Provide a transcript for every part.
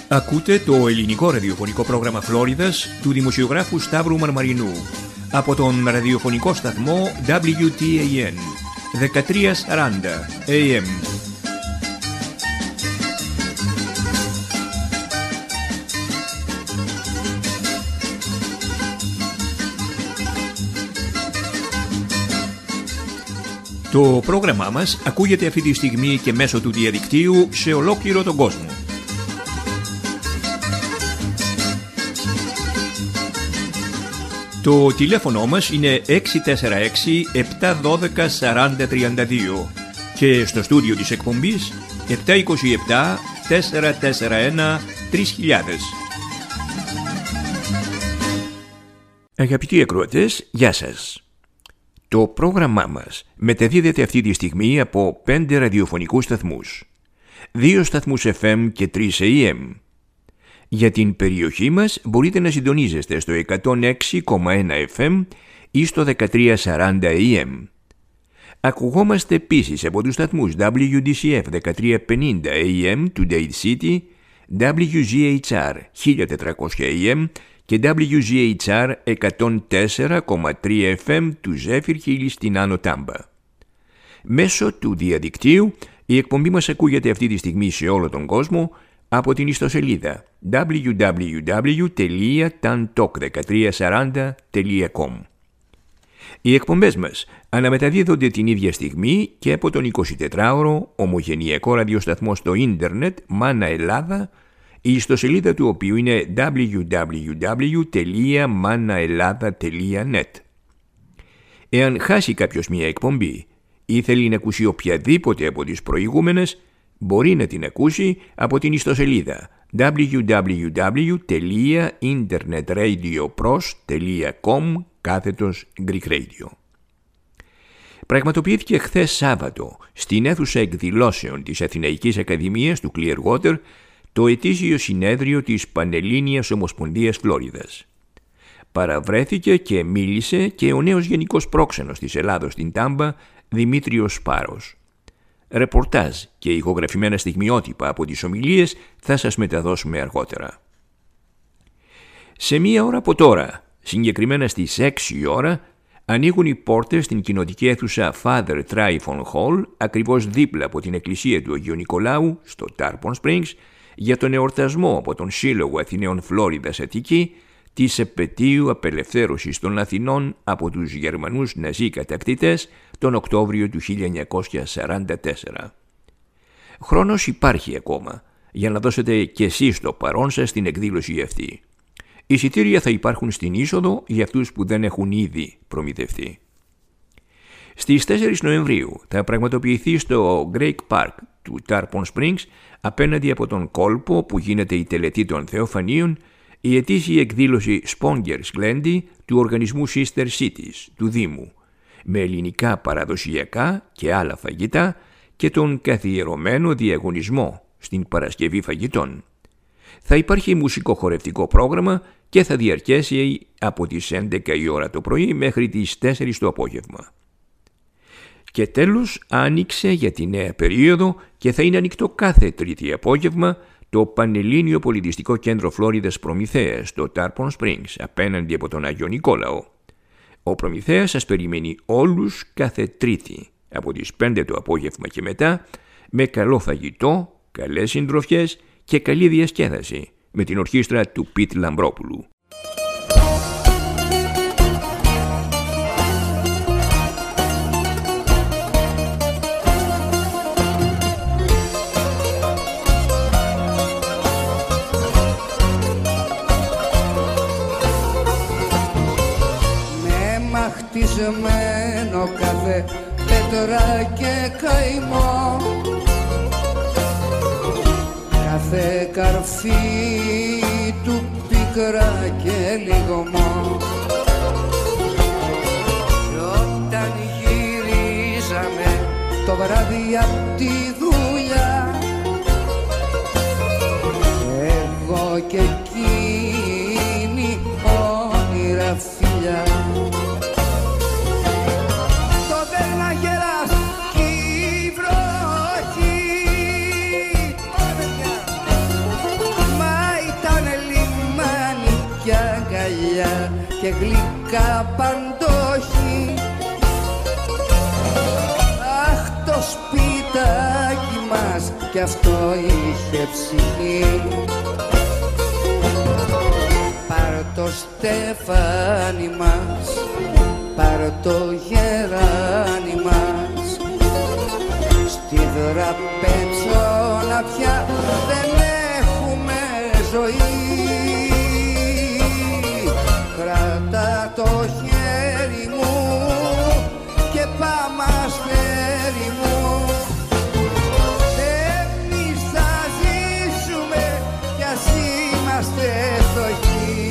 Ακούτε το ελληνικό ραδιοφωνικό πρόγραμμα Φλόριδας του δημοσιογράφου Σταύρου Μαρμαρινού από τον ραδιοφωνικό σταθμό WTAN 1340 AM. Το πρόγραμμά μας ακούγεται αυτή τη στιγμή και μέσω του διαδικτύου σε ολόκληρο τον κόσμο. Το τηλέφωνο μας είναι 646-712-4032 και στο στούντιο της εκπομπής 727-441-3000. Αγαπητοί ακροατές, γεια σας. Το πρόγραμμά μας μεταδίδεται αυτή τη στιγμή από 5 ραδιοφωνικούς σταθμούς, 2 σταθμούς FM και 3 AM. Για την περιοχή μας μπορείτε να συντονίζεστε στο 106,1 FM ή στο 1340 AM. Ακουγόμαστε επίσης από τους σταθμούς WDCF 1350 AM του Dade City, WGHR 1400 AM και WGHR 104,3 FM του Zephyr Hill στην Άνω Τάμπα. Μέσω του διαδικτύου η εκπομπή μας ακούγεται αυτή τη στιγμή σε όλο τον κόσμο από την ιστοσελίδα www.tantalk1340.com. Οι εκπομπές μας αναμεταδίδονται την ίδια στιγμή και από τον 24ωρο ομογενειακό ραδιοσταθμό στο ίντερνετ Μάνα Ελλάδα, η ιστοσελίδα του οποίου είναι www.manaelada.net. Εάν χάσει κάποιος μια εκπομπή ή θέλει να ακούσει οποιαδήποτε από τις προηγούμενες, μπορεί να την ακούσει από την ιστοσελίδα www.internetradioPros.com/Greek Radio. Πραγματοποιήθηκε χθες Σάββατο στην αίθουσα εκδηλώσεων της Αθηναϊκής Ακαδημίας του Clearwater το ετήσιο συνέδριο της Πανελλήνιας Ομοσπονδίας Φλόριδας. Παραβρέθηκε και μίλησε και ο νέος γενικός πρόξενος της Ελλάδος στην Τάμπα, Δημήτριος Σπάρος. Ρεπορτάζ και ηχογραφημένα στιγμιότυπα από τις ομιλίες θα σας μεταδώσουμε αργότερα. Σε μία ώρα από τώρα, συγκεκριμένα στις 6 ώρα, ανοίγουν οι πόρτες στην κοινοτική αίθουσα Father Tryphon Hall, ακριβώς δίπλα από την εκκλησία του Αγίου Νικολάου, στο Tarpon Springs, για τον εορτασμό από τον Σύλλογο Αθηναίων Φλόριδας Αττική της επετείου απελευθέρωσης των Αθηνών από τους Γερμανούς ναζί κατακτητές τον Οκτώβριο του 1944. Χρόνος υπάρχει ακόμα για να δώσετε και εσείς το παρόν σας στην εκδήλωση αυτή. Εισιτήρια θα υπάρχουν στην είσοδο για αυτούς που δεν έχουν ήδη προμηθευτεί. Στις 4 Νοεμβρίου θα πραγματοποιηθεί στο Great Park του Tarpon Springs, απέναντι από τον κόλπο που γίνεται η τελετή των Θεοφανίων, η ετήσια εκδήλωση Spongers Glendy του οργανισμού Sister Cities του Δήμου, με ελληνικά παραδοσιακά και άλλα φαγητά και τον καθιερωμένο διαγωνισμό στην παρασκευή φαγητών. Θα υπάρχει μουσικοχορευτικό πρόγραμμα και θα διαρκέσει από τις 11 η ώρα το πρωί μέχρι τις 4 το απόγευμα. Και τέλος άνοιξε για τη νέα περίοδο και θα είναι ανοιχτό κάθε Τρίτη απόγευμα το Πανελλήνιο Πολιτιστικό Κέντρο Φλόριδας Προμηθέας στο Tarpon Springs, απέναντι από τον Άγιο Νικόλαο. Ο Προμηθέας σας περιμένει όλους κάθε Τρίτη από τις 5 το απόγευμα και μετά, με καλό φαγητό, καλές συντροφιές και καλή διασκέδαση με την ορχήστρα του Πιτ Λαμπρόπουλου. Χτισμένο κάθε πέτρα και καημό, κάθε καρφί του πίκρα και λιγωμό. Κι όταν γυρίζαμε το βράδυ απ' τη δουλειά, εγώ και εκείνη όνειρα φιλιά, my και γλυκά παντόχη. Αχ, το σπιτάκι μας κι αυτό είχε ψυχή. Πάρ' το στεφάνι μας, πάρ' το γεράνι μας, στη δραπετσόνα πια δεν έχουμε ζωή. Κράτα το χέρι μου και πάμε αστέρι μου. Εμείς θα ζήσουμε κι ας είμαστε φτωχοί.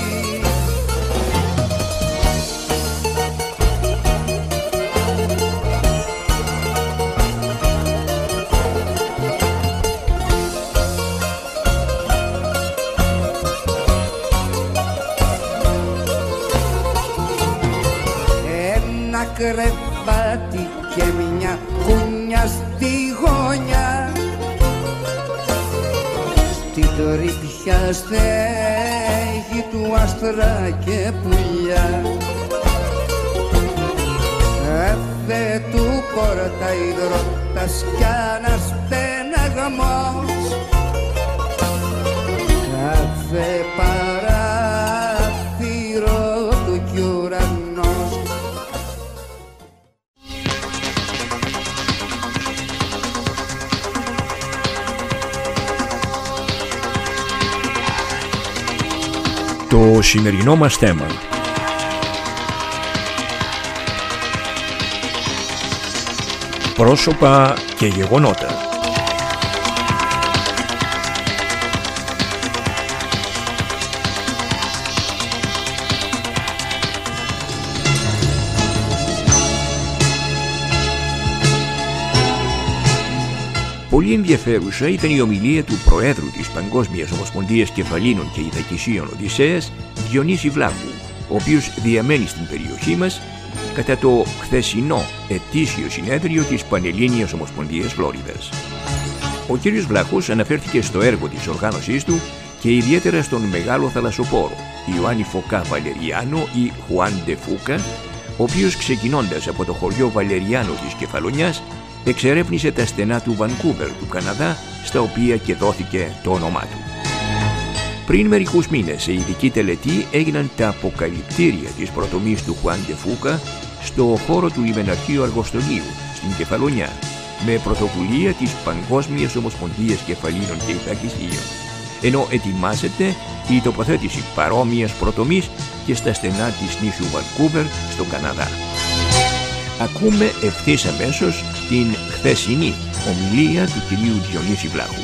Κρεβάτι και μια κούνια στη γωνιά, στην τρυπιά στέγη του άστρα και πουλιά. Κάθε του πόρτα υδρότας κι ένας στεναγμός, κάθε παράθυρο του κι ουρανός. Το σημερινό μας θέμα. Πρόσωπα και γεγονότα. Πολύ ενδιαφέρουσα ήταν η ομιλία του Προέδρου της Παγκόσμιας Ομοσπονδίας Κεφαλίνων και Ηθακισίων Οδυσσέας, Διονύση Βλάχου, ο οποίος διαμένει στην περιοχή μας κατά το χθεσινό ετήσιο συνέδριο της Πανελλήνιας Ομοσπονδίας Φλόριδας. Ο κ. Βλάχος αναφέρθηκε στο έργο της οργάνωσής του και ιδιαίτερα στον μεγάλο θαλασσοπόρο Ιωάννη Φωκά Βαλεριάνο ή Χουάν ντε Φούκα, ο οποίος ξεκινώντας από το χωριό Βαλεριάνο της Κεφαλονιάς εξερεύνησε τα στενά του Βανκούβερ του Καναδά, στα οποία και δόθηκε το όνομά του. Πριν μερικούς μήνες σε ειδική τελετή έγιναν τα αποκαλυπτήρια της πρωτομής του Χουάν ντε Φούκα στο χώρο του λιμεναρχείου Αργοστολίου στην Κεφαλονιά, με πρωτοβουλία της Παγκόσμιας Ομοσπονδίας Κεφαλίνων και Ηθακισίων, ενώ ετοιμάζεται η τοποθέτηση παρόμοιας πρωτομής και στα στενά της νήσου Βανκούβερ στο Καναδά. Ακούμε ευθύς αμέσως την χθεσινή ομιλία του κυρίου Διονύση Βλάχου.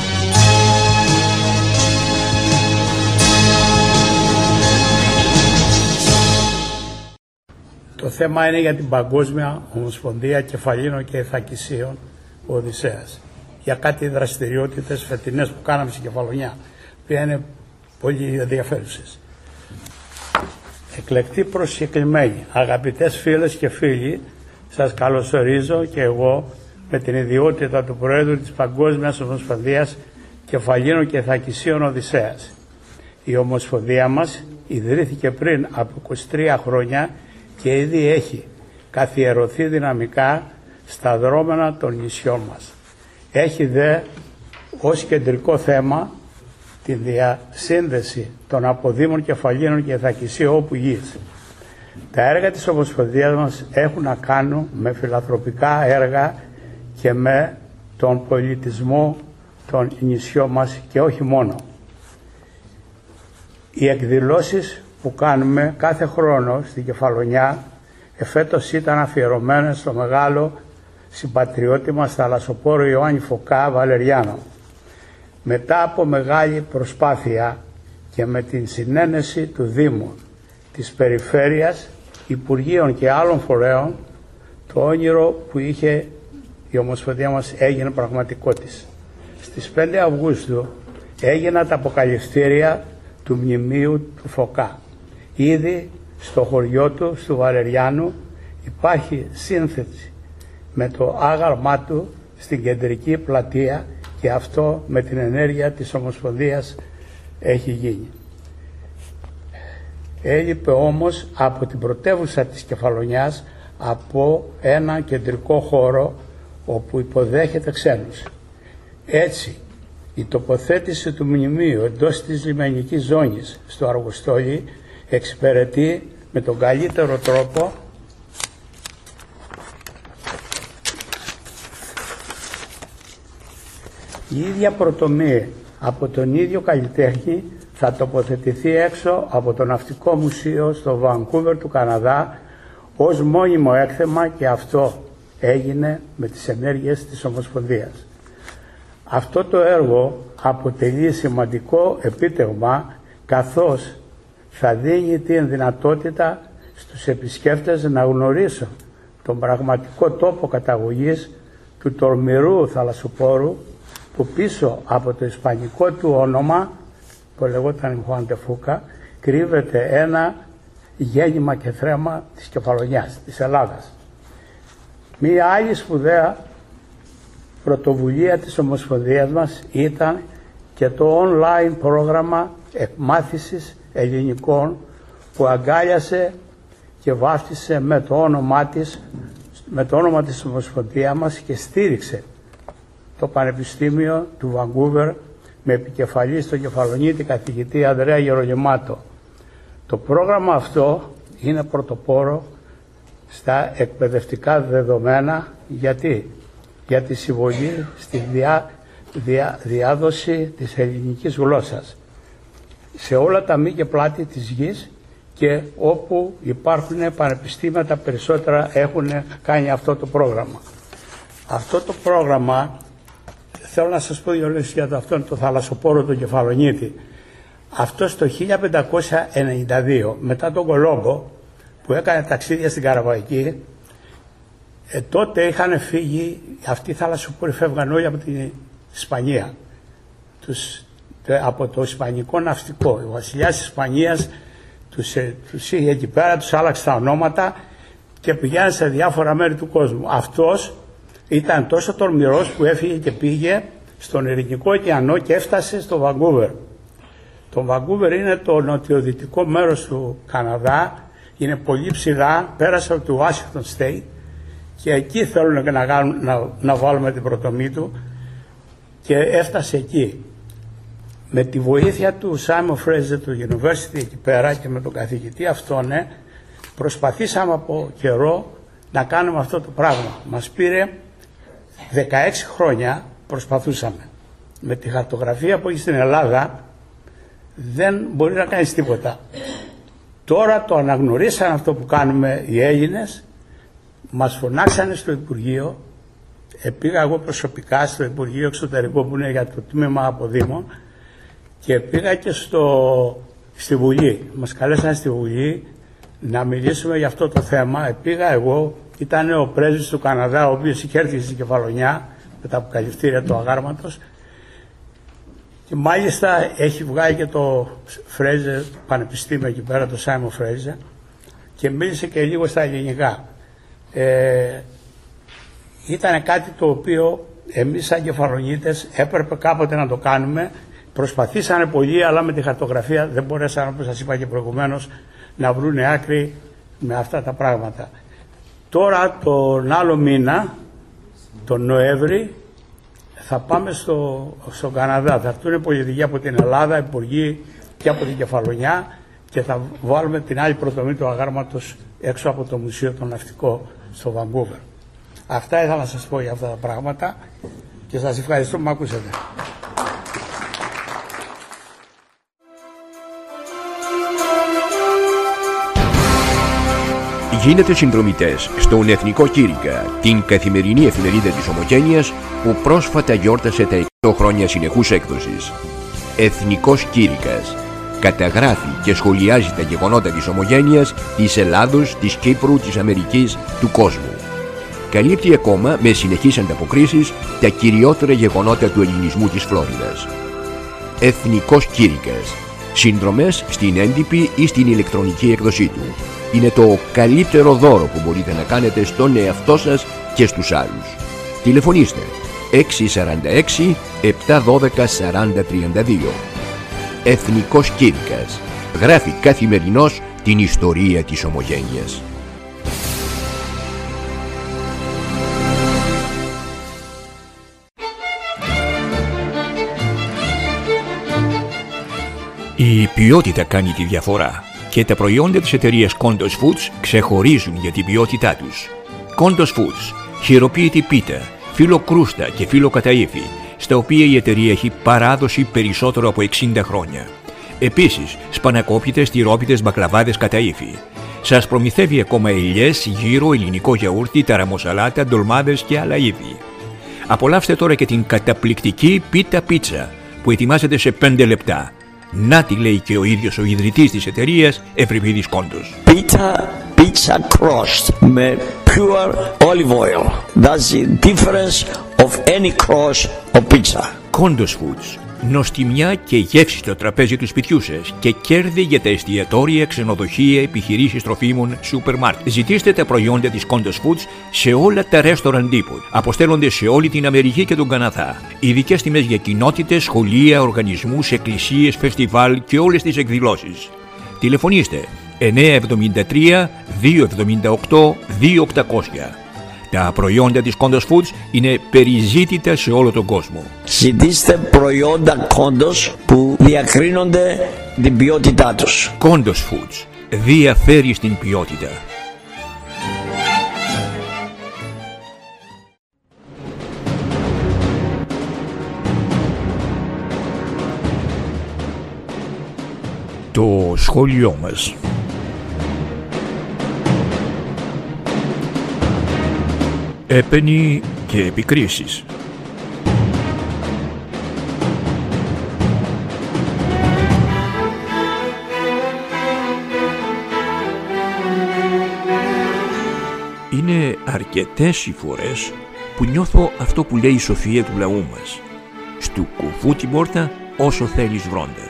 Το θέμα είναι για την Παγκόσμια Ομοσπονδία Κεφαλίνων και Ηθακισίων ο Οδυσσέας. Για κάτι δραστηριότητες φετινές που κάναμε στην Κεφαλονιά, που είναι πολύ ενδιαφέρουσες. Εκλεκτοί προσκεκλημένοι, αγαπητές φίλες και φίλοι, σας καλωσορίζω και εγώ με την ιδιότητα του Προέδρου της Παγκόσμιας Ομοσπονδίας Κεφαλίνων και Ηθακισίων Οδυσσέας. Η Ομοσπονδία μας ιδρύθηκε πριν από 23 χρόνια και ήδη έχει καθιερωθεί δυναμικά στα δρόμενα των νησιών μας. Έχει δε ως κεντρικό θέμα την διασύνδεση των αποδήμων Κεφαλίνων και Ηθακισίων όπου γης. Τα έργα της Ομοσπονδίας μας έχουν να κάνουν με φιλανθρωπικά έργα και με τον πολιτισμό των νησιών μας και όχι μόνο. Οι εκδηλώσεις που κάνουμε κάθε χρόνο στην Κεφαλονιά εφέτος ήταν αφιερωμένες στο μεγάλο συμπατριώτη μας θαλασσοπόρο Ιωάννη Φωκά Βαλεριάνο. Μετά από μεγάλη προσπάθεια και με την συνένεση του Δήμου, της Περιφέρειας, Υπουργείων και άλλων φορέων, το όνειρο που είχε η Ομοσπονδία μας έγινε πραγματικότητα. Στις 5 Αυγούστου έγιναν τα αποκαλυφτήρια του μνημείου του Φωκά. Ήδη στο χωριό του, του Βαλεριάνου, υπάρχει σύνθεση με το άγαλμά του στην κεντρική πλατεία και αυτό με την ενέργεια της Ομοσπονδίας έχει γίνει. Έλειπε όμως από την πρωτεύουσα της Κεφαλονιάς, από ένα κεντρικό χώρο όπου υποδέχεται ξένους. Έτσι, η τοποθέτηση του μνημείου εντός της λιμενικής ζώνης στο Αργοστόλι εξυπηρετεί με τον καλύτερο τρόπο η ίδια πρωτομοίη από τον ίδιο καλλιτέχνη θα τοποθετηθεί έξω από το Ναυτικό Μουσείο στο Βανκούβερ του Καναδά ως μόνιμο έκθεμα, και αυτό έγινε με τις ενέργειες της Ομοσπονδίας. Αυτό το έργο αποτελεί σημαντικό επίτευγμα, καθώς θα δίνει την δυνατότητα στους επισκέπτες να γνωρίσουν τον πραγματικό τόπο καταγωγής του τολμηρού θαλασσοπόρου, που πίσω από το ισπανικό του όνομα, που λεγόταν Juan de Fuca, κρύβεται ένα γέννημα και θρέμα της Κεφαλονιάς, της Ελλάδας. Μία άλλη σπουδαία πρωτοβουλία της Ομοσπονδίας μας ήταν και το online πρόγραμμα εκμάθησης ελληνικών, που αγκάλιασε και βάφτισε με το όνομα της Ομοσπονδία μας και στήριξε το Πανεπιστήμιο του Βανκούβερ με επικεφαλή στον Κεφαλονίτη καθηγητή Ανδρέα Γερολιμάτο. Το πρόγραμμα αυτό είναι πρωτοπόρο στα εκπαιδευτικά δεδομένα. Γιατί? Για τη συμβολή στη διάδοση της ελληνικής γλώσσας σε όλα τα μη και πλάτη της γης, και όπου υπάρχουν πανεπιστήμια τα περισσότερα έχουν κάνει αυτό το πρόγραμμα. Αυτό το πρόγραμμα, θέλω να σας πω δύο λέξεις για αυτόν το θαλασσοπόρο του Κεφαλονίτη. Αυτό το 1592, μετά τον Κολόμπο που έκανε ταξίδια στην Καραβαϊκή, τότε είχαν φύγει, αυτοί οι θαλασσοπόροι φεύγαν όλοι από την Ισπανία, από το Ισπανικό ναυτικό. Ο βασιλιάς της Ισπανίας τους είχε εκεί πέρα, τους άλλαξε τα ονόματα και πηγαίναν σε διάφορα μέρη του κόσμου. Αυτός ήταν τόσο τολμηρός που έφυγε και πήγε στον Ειρηνικό ωκεανό και έφτασε στο Βανκούβερ. Το Βανκούβερ είναι το νοτιοδυτικό μέρος του Καναδά, είναι πολύ ψηλά, πέρασε από το Washington State και εκεί θέλουν να βάλουμε την πρωτομή του, και έφτασε εκεί. Με τη βοήθεια του Simon Fraser του University εκεί πέρα και με τον καθηγητή αυτόν, προσπαθήσαμε από καιρό να κάνουμε αυτό το πράγμα. Μας πήρε 16 χρόνια, προσπαθούσαμε. Με τη χαρτογραφία που έχει στην Ελλάδα δεν μπορεί να κάνεις τίποτα. Τώρα το αναγνωρίσαν αυτό που κάνουμε οι Έλληνες, μας φωνάξανε στο Υπουργείο, πήγα εγώ προσωπικά στο Υπουργείο Εξωτερικό που είναι για το τμήμα αποδήμων, και πήγα και στη Βουλή. Μας καλέσαν στη Βουλή να μιλήσουμε για αυτό το θέμα. Πήγα εγώ, ήταν ο πρέσβης του Καναδά, ο οποίος είχε έρθει στην Κεφαλονιά με τα αποκαλυφθήρια του αγάρματος, και μάλιστα έχει βγάλει και το Fraser Πανεπιστήμιο εκεί πέρα, το Simon Fraser, και μίλησε και λίγο στα ελληνικά. Ήταν κάτι το οποίο εμείς σαν Κεφαλονίτες έπρεπε κάποτε να το κάνουμε. Προσπαθήσανε πολύ, αλλά με τη χαρτογραφία δεν μπορέσαν, όπως σας είπα και προηγουμένως, να βρουν άκρη με αυτά τα πράγματα. Τώρα τον άλλο μήνα, τον Νοέμβρη, θα πάμε στον Καναδά. Θα έρθουν πολιτικοί από την Ελλάδα, υπουργοί και από την Κεφαλονιά, και θα βάλουμε την άλλη πρωτομή του αγάρματος έξω από το Μουσείο των Ναυτικό στο Βανκούβερ. Αυτά ήθελα να σας πω για αυτά τα πράγματα και σας ευχαριστώ που με ακούσατε. Γίνετε συνδρομητές στον Εθνικό Κήρυκα, την καθημερινή εφημερίδα της Ομογένειας που πρόσφατα γιόρτασε τα 100 χρόνια συνεχούς έκδοσης. Εθνικός Κήρυκας καταγράφει και σχολιάζει τα γεγονότα της Ομογένειας, της Ελλάδος, της Κύπρου, της Αμερικής, του κόσμου. Καλύπτει ακόμα με συνεχείς ανταποκρίσεις τα κυριότερα γεγονότα του ελληνισμού της Φλόριδας. Εθνικός Κήρυκας. Συνδρομές στην έντυπη ή στην ηλεκτρονική έκδοσή του. Είναι το καλύτερο δώρο που μπορείτε να κάνετε στον εαυτό σας και στους άλλους. Τηλεφωνήστε 646 712 4032. Εθνικός Κήρυκας. Γράφει καθημερινώς την ιστορία της ομογένειας. Η ποιότητα κάνει τη διαφορά και τα προϊόντα της εταιρείας Kondos Foods ξεχωρίζουν για την ποιότητά τους. Kondos Foods, χειροποίητη πίτα, φύλλο κρούστα και φύλλο καταΐφι, στα οποία η εταιρεία έχει παράδοση περισσότερο από 60 χρόνια. Επίσης, σπανακόπιτες, τυρόπιτες, μπακλαβάδες καταΐφι. Σας προμηθεύει ακόμα ελιές, γύρο, ελληνικό γιαούρτι, ταραμοσαλάτα, ντολμάδες και άλλα είδη. Απολαύστε τώρα και την καταπληκτική πίτα πίτσα που ετοιμάζεται σε 5 λεπτά. Να τη λέει και ο ίδιος ο ιδρυτής της εταιρείας, Ευρυπίδης Κόντος. Pizza crust με pure olive oil. That's the difference of any crust of pizza. Kondos Foods. Νοστιμιά και γεύση στο τραπέζι του σπιτιού σας και κέρδη για τα εστιατόρια, ξενοδοχεία, επιχειρήσεις τροφίμων, σούπερ μάρκετ. Ζητήστε τα προϊόντα της Kondos Foods σε όλα τα restaurant depot. Αποστέλλονται σε όλη την Αμερική και τον Καναδά. Ειδικές τιμές για κοινότητες, σχολεία, οργανισμούς, εκκλησίες, φεστιβάλ και όλες τις εκδηλώσεις. Τηλεφωνήστε 973 278 2800. Τα προϊόντα της Kondos Foods είναι περιζήτητα σε όλο τον κόσμο. Ζητήστε προϊόντα Kondos που διακρίνονται την ποιότητά τους. Kondos Foods διαφέρει στην ποιότητα. Το σχόλιο μας. Έπαινοι και επικρίσεις. Είναι αρκετές οι φορές που νιώθω αυτό που λέει η σοφία του λαού μας. Στου κουφού την πόρτα όσο θέλεις βρόντα.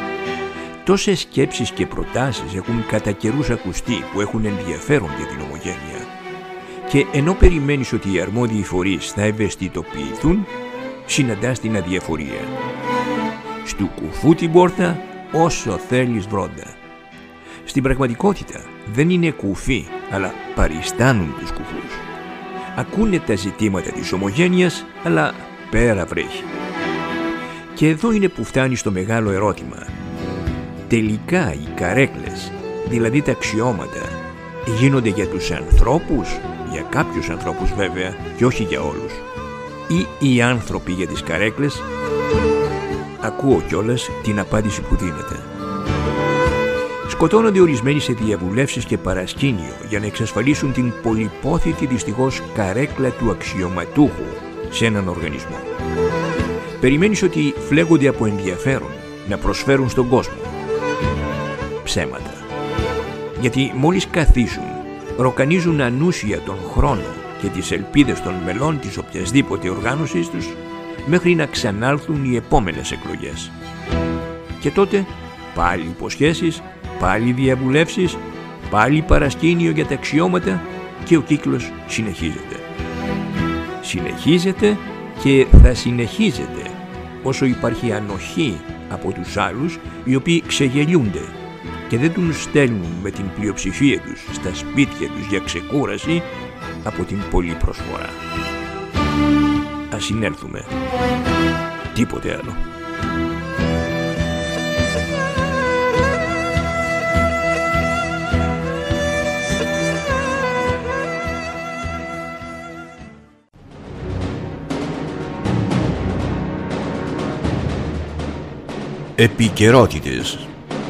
Τόσες σκέψεις και προτάσεις έχουν κατά καιρούς ακουστεί που έχουν ενδιαφέρον για την ομογένεια. Και ενώ περιμένεις ότι οι αρμόδιοι φορείς θα ευαισθητοποιηθούν, συναντάς την αδιαφορία. Στου κουφού την πόρτα όσο θέλεις βρόντα. Στην πραγματικότητα δεν είναι κουφοί, αλλά παριστάνουν τους κουφούς. Ακούνε τα ζητήματα της ομογένειας, αλλά πέρα βρέχει. Και εδώ είναι που φτάνει στο μεγάλο ερώτημα. Τελικά οι καρέκλες, δηλαδή τα αξιώματα, γίνονται για τους ανθρώπους, για κάποιους ανθρώπους βέβαια και όχι για όλους, ή οι άνθρωποι για τις καρέκλες? Ακούω κιόλας την απάντηση που δίνεται. Σκοτώνονται ορισμένοι σε διαβουλεύσεις και παρασκήνιο για να εξασφαλίσουν την πολυπόθητη δυστυχώς καρέκλα του αξιωματούχου σε έναν οργανισμό. Περιμένεις ότι φλέγονται από ενδιαφέρον να προσφέρουν στον κόσμο. Ψέματα. Γιατί μόλις καθίσουν, ροκανίζουν ανούσια τον χρόνο και τις ελπίδες των μελών της οποιασδήποτε οργάνωσης τους μέχρι να ξανάλθουν οι επόμενες εκλογές. Και τότε πάλι υποσχέσεις, πάλι διαβουλεύσεις, πάλι παρασκήνιο για τα αξιώματα και ο κύκλος συνεχίζεται. Συνεχίζεται και θα συνεχίζεται όσο υπάρχει ανοχή από τους άλλους οι οποίοι ξεγελιούνται και δεν τους στέλνουν με την πλειοψηφία τους στα σπίτια τους για ξεκούραση από την πολλή προσφορά. Ας συνέλθουμε. Τίποτε άλλο. Επικαιρότητες.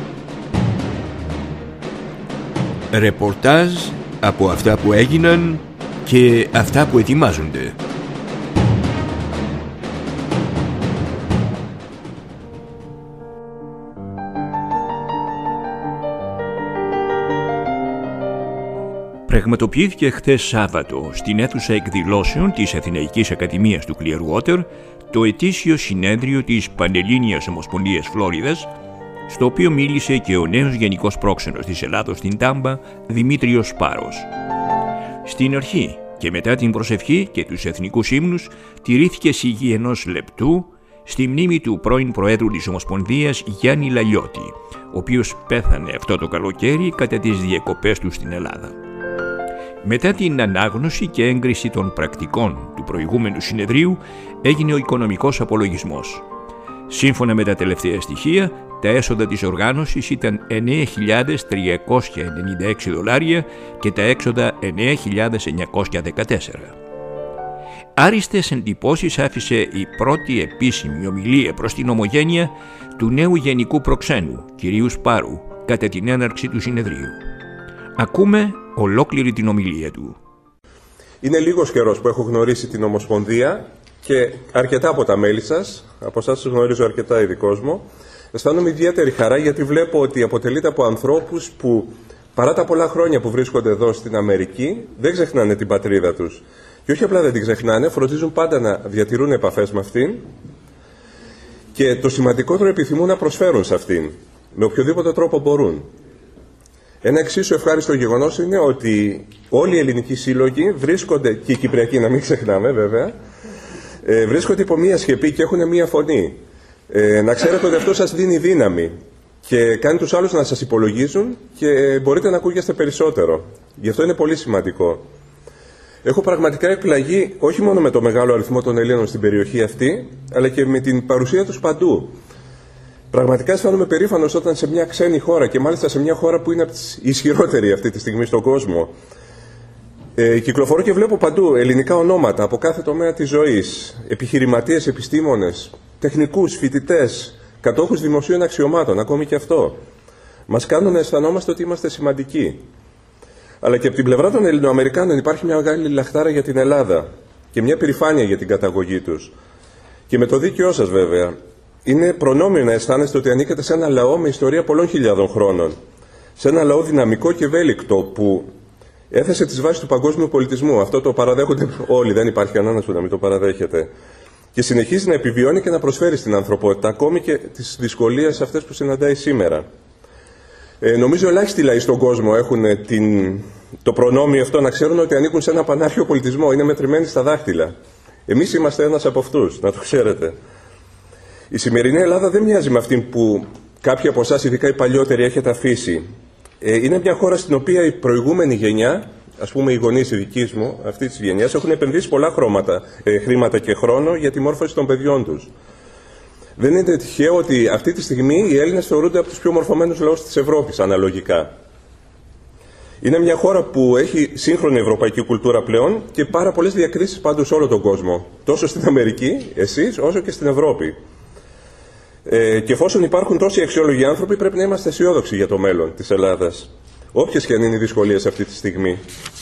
Ρεπορτάζ από αυτά που έγιναν και αυτά που ετοιμάζονται. Πραγματοποιήθηκε χθες Σάββατο στην αίθουσα εκδηλώσεων της Αθηναϊκής Ακαδημίας του Clearwater το ετήσιο συνέδριο της Πανελλήνιας Ομοσπονδίας Φλόριδας, στο οποίο μίλησε και ο νέος Γενικός Πρόξενος της Ελλάδος στην Τάμπα, Δημήτριος Σπάρος. Στην αρχή και μετά την προσευχή και τους εθνικούς ύμνους τηρήθηκε σιγή ενός λεπτού στη μνήμη του πρώην Προέδρου της Ομοσπονδίας Γιάννη Λαλιώτη, ο οποίος πέθανε αυτό το καλοκαίρι κατά τις διακοπές του στην Ελλάδα. Μετά την ανάγνωση και έγκριση των πρακτικών του προηγούμενου συνεδρίου έγινε ο οικονομικός απολογισμός. Σύμφωνα με τα τελευταία στοιχεία, τα έσοδα της οργάνωσης ήταν $9.396 και τα έξοδα $9.914. Άριστες εντυπώσεις άφησε η πρώτη επίσημη ομιλία προς την ομογένεια του νέου Γενικού Προξένου, κυρίου Σπάρου, κατά την έναρξη του συνεδρίου. Ακούμε ολόκληρη την ομιλία του. Είναι λίγος καιρός που έχω γνωρίσει την Ομοσπονδία και αρκετά από τα μέλη σας, από εσάς τους γνωρίζω αρκετά ειδικός μου. Αισθάνομαι ιδιαίτερη χαρά γιατί βλέπω ότι αποτελείται από ανθρώπους που παρά τα πολλά χρόνια που βρίσκονται εδώ στην Αμερική δεν ξεχνάνε την πατρίδα τους. Και όχι απλά δεν την ξεχνάνε, φροντίζουν πάντα να διατηρούν επαφές με αυτήν και το σημαντικότερο επιθυμούν να προσφέρουν σε αυτήν με οποιοδήποτε τρόπο μπορούν. Ένα εξίσου ευχάριστο γεγονός είναι ότι όλοι οι ελληνικοί σύλλογοι βρίσκονται, και οι κυπριακοί να μην ξεχνάμε βέβαια, βρίσκονται υπό μία σκεπή και έχουν μία φωνή. Να ξέρετε ότι αυτό σας δίνει δύναμη και κάνει τους άλλους να σας υπολογίζουν και μπορείτε να ακούγεστε περισσότερο. Γι' αυτό είναι πολύ σημαντικό. Έχω πραγματικά εκπλαγεί όχι μόνο με το μεγάλο αριθμό των Ελλήνων στην περιοχή αυτή, αλλά και με την παρουσία τους παντού. Πραγματικά αισθάνομαι περήφανος όταν σε μια ξένη χώρα και μάλιστα σε μια χώρα που είναι από τις ισχυρότεροι αυτή τη στιγμή στον κόσμο, κυκλοφορώ και βλέπω παντού ελληνικά ονόματα από κάθε τομέα της ζωής, επιχειρηματίες, επιστήμονες, τεχνικούς, φοιτητές, κατόχους δημοσίων αξιωμάτων, ακόμη και αυτό. Μας κάνουν να αισθανόμαστε ότι είμαστε σημαντικοί. Αλλά και από την πλευρά των Ελληνοαμερικάνων υπάρχει μια μεγάλη λαχτάρα για την Ελλάδα και μια περηφάνεια για την καταγωγή τους. Και με το δίκαιό σας βέβαια. Είναι προνόμιο να αισθάνεστε ότι ανήκετε σε ένα λαό με ιστορία πολλών χιλιάδων χρόνων. Σε ένα λαό δυναμικό και ευέλικτο που έθεσε τις βάσεις του παγκόσμιου πολιτισμού. Αυτό το παραδέχονται όλοι, δεν υπάρχει κανένας που να μην το παραδέχεται. Και συνεχίζει να επιβιώνει και να προσφέρει στην ανθρωπότητα, ακόμη και τις δυσκολίες αυτές που συναντάει σήμερα. Νομίζω ελάχιστοι λαοί στον κόσμο έχουν το προνόμιο αυτό να ξέρουν ότι ανήκουν σε ένα πανάρχιο πολιτισμό. Είναι μετρημένοι στα δάχτυλα. Εμείς είμαστε ένας από αυτούς, να το ξέρετε. Η σημερινή Ελλάδα δεν μοιάζει με αυτήν που κάποιοι από εσάς, ειδικά οι παλιότεροι, έχετε αφήσει. Είναι μια χώρα στην οποία η προηγούμενη γενιά, ας πούμε οι γονείς οι δικοί μου, αυτή τη γενιά, έχουν επενδύσει πολλά χρήματα και χρόνο για τη μόρφωση των παιδιών τους. Δεν είναι τυχαίο ότι αυτή τη στιγμή οι Έλληνες θεωρούνται από τους πιο μορφωμένους λαούς της Ευρώπης, αναλογικά. Είναι μια χώρα που έχει σύγχρονη ευρωπαϊκή κουλτούρα πλέον και πάρα πολλές διακρίσεις πάντως σε όλο τον κόσμο. Τόσο στην Αμερική, εσείς, όσο και στην Ευρώπη. Και εφόσον υπάρχουν τόσοι αξιόλογοι άνθρωποι, πρέπει να είμαστε αισιόδοξοι για το μέλλον της Ελλάδας. Όποιες και αν είναι οι δυσκολίες αυτή τη στιγμή.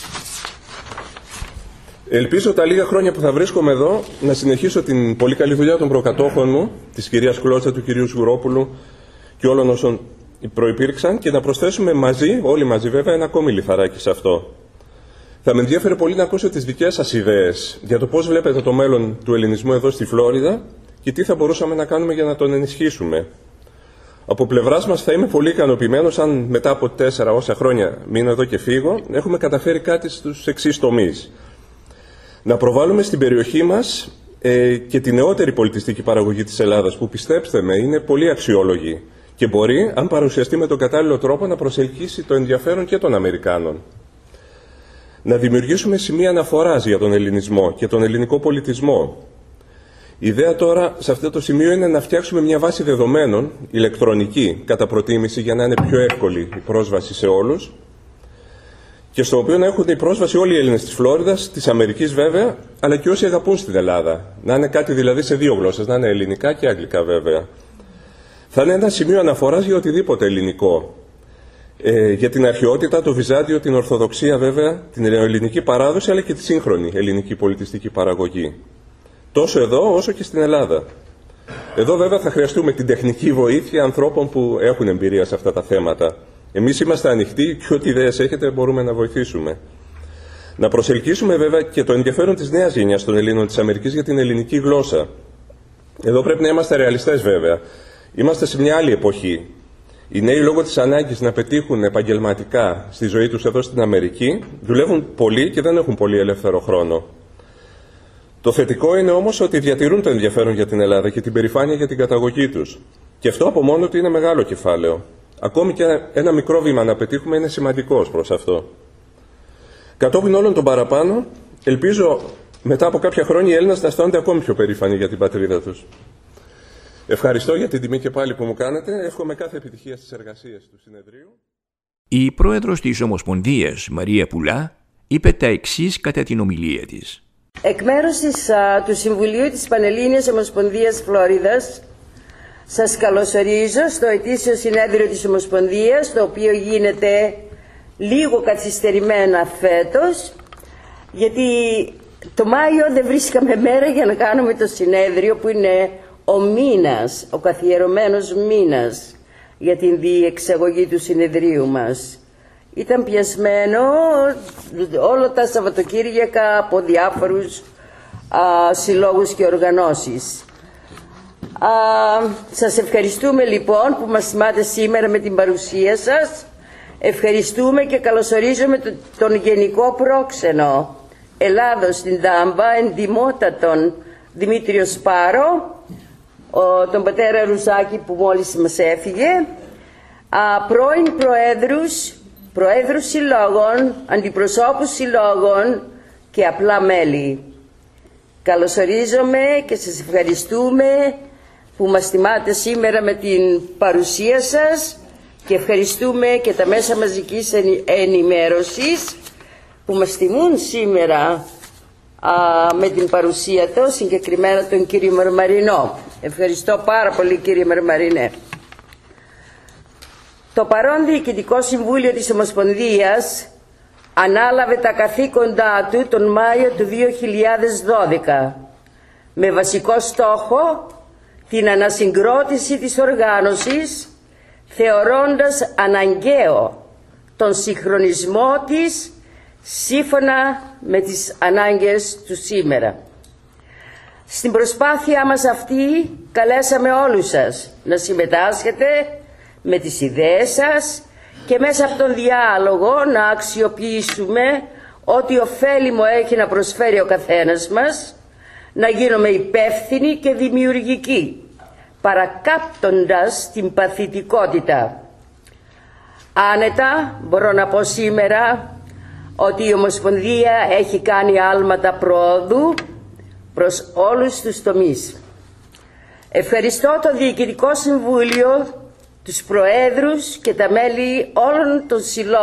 Ελπίζω τα λίγα χρόνια που θα βρίσκομαι εδώ να συνεχίσω την πολύ καλή δουλειά των προκατόχων μου, της κυρίας Κλώτσα, του κυρίου Σγουρόπουλου και όλων όσων προϋπήρξαν και να προσθέσουμε μαζί, όλοι μαζί βέβαια, ένα ακόμη λιθαράκι σε αυτό. Θα με ενδιαφέρει πολύ να ακούσω τις δικές σας ιδέες για το πώς βλέπετε το μέλλον του ελληνισμού εδώ στη Φλόριδα και τι θα μπορούσαμε να κάνουμε για να τον ενισχύσουμε. Από πλευράς μας θα είμαι πολύ ικανοποιημένος αν μετά από 4 όσα χρόνια μείνω εδώ και φύγω, έχουμε καταφέρει κάτι στους εξής τομείς. Να προβάλλουμε στην περιοχή μας και τη νεότερη πολιτιστική παραγωγή της Ελλάδας, που πιστέψτε με είναι πολύ αξιόλογη και μπορεί, αν παρουσιαστεί με τον κατάλληλο τρόπο, να προσελκύσει το ενδιαφέρον και των Αμερικάνων. Να δημιουργήσουμε σημεία αναφοράς για τον ελληνισμό και τον ελληνικό πολιτισμό. Η ιδέα τώρα σε αυτό το σημείο είναι να φτιάξουμε μια βάση δεδομένων, ηλεκτρονική κατά προτίμηση, για να είναι πιο εύκολη η πρόσβαση σε όλους και στο οποίο να έχουν η πρόσβαση όλοι οι Έλληνες της Φλόριδας, της Αμερικής βέβαια, αλλά και όσοι αγαπούν στην Ελλάδα. Να είναι κάτι δηλαδή σε 2 γλώσσες, να είναι ελληνικά και αγγλικά βέβαια. Θα είναι ένα σημείο αναφοράς για οτιδήποτε ελληνικό. Για την αρχαιότητα, το Βυζάντιο, την Ορθοδοξία βέβαια, την ελληνική παράδοση, αλλά και τη σύγχρονη ελληνική πολιτιστική παραγωγή. Τόσο εδώ όσο και στην Ελλάδα. Εδώ βέβαια θα χρειαστούμε την τεχνική βοήθεια ανθρώπων που έχουν εμπειρία σε αυτά τα θέματα. Εμείς είμαστε ανοιχτοί και ό,τι ιδέες έχετε μπορούμε να βοηθήσουμε. Να προσελκύσουμε βέβαια και το ενδιαφέρον της νέας γενιάς των Ελλήνων της Αμερικής για την ελληνική γλώσσα. Εδώ πρέπει να είμαστε ρεαλιστές βέβαια. Είμαστε σε μια άλλη εποχή. Οι νέοι λόγω της ανάγκης να πετύχουν επαγγελματικά στη ζωή τους εδώ στην Αμερική δουλεύουν πολύ και δεν έχουν πολύ ελεύθερο χρόνο. Το θετικό είναι όμως ότι διατηρούν το ενδιαφέρον για την Ελλάδα και την περηφάνεια για την καταγωγή τους. Και αυτό από μόνο του είναι μεγάλο κεφάλαιο. Ακόμη και ένα μικρό βήμα να πετύχουμε είναι σημαντικό προς αυτό. Κατόπιν όλων των παραπάνω, ελπίζω μετά από κάποια χρόνια οι Έλληνες να αισθάνονται ακόμη πιο περήφανοι για την πατρίδα τους. Ευχαριστώ για την τιμή και πάλι που μου κάνετε. Εύχομαι κάθε επιτυχία στις εργασίες του συνεδρίου. Η πρόεδρος της Ομοσπονδίας, Μαρία Πουλά, είπε τα εξής κατά την ομιλία της. Εκ μέρους του Συμβουλίου της Πανελλήνιας Ομοσπονδίας Φλόριδας, σας καλωσορίζω στο ετήσιο συνέδριο της Ομοσπονδίας, το οποίο γίνεται λίγο καθυστερημένα φέτος, γιατί το Μάιο δεν βρίσκαμε μέρα για να κάνουμε το συνέδριο, που είναι ο μήνας, ο καθιερωμένος μήνας για την διεξαγωγή του συνεδρίου μας. Ήταν πιασμένο όλα τα Σαββατοκύριακα από διάφορους συλλόγους και οργανώσεις. Σας ευχαριστούμε λοιπόν που μας τιμάτε σήμερα με την παρουσία σας. Ευχαριστούμε και καλωσορίζουμε τον Γενικό Πρόξενο Ελλάδος στην Τάμπα, εντιμότατον Δημήτριο Σπάρο, τον πατέρα Ρουζάκη που μόλις μας έφυγε, πρώην προέδρους συλλόγων, αντιπροσώπους συλλόγων και απλά μέλη. Καλωσορίζομαι και σας ευχαριστούμε που μας τιμάτε σήμερα με την παρουσία σας και ευχαριστούμε και τα μέσα μαζικής ενημέρωσης που μας τιμούν σήμερα με την παρουσία του, συγκεκριμένα τον κύριο Μαρμαρινό. Ευχαριστώ πάρα πολύ, κύριε Μαρμαρινέ. Το παρόν Διοικητικό Συμβούλιο της Ομοσπονδίας ανάλαβε τα καθήκοντά του τον Μάιο του 2012 με βασικό στόχο την ανασυγκρότηση της οργάνωσης, θεωρώντας αναγκαίο τον συγχρονισμό της σύμφωνα με τις ανάγκες του σήμερα. Στην προσπάθειά μας αυτή καλέσαμε όλους σας να συμμετάσχετε με τις ιδέες σας και μέσα από τον διάλογο να αξιοποιήσουμε ό,τι ωφέλιμο έχει να προσφέρει ο καθένας μας, να γίνουμε υπεύθυνοι και δημιουργικοί, παρακάπτοντας την παθητικότητα. Άνετα μπορώ να πω σήμερα ότι η Ομοσπονδία έχει κάνει άλματα προόδου προς όλους τους τομείς. Ευχαριστώ το Διοικητικό Συμβούλιο, τους Προέδρους και τα μέλη όλων των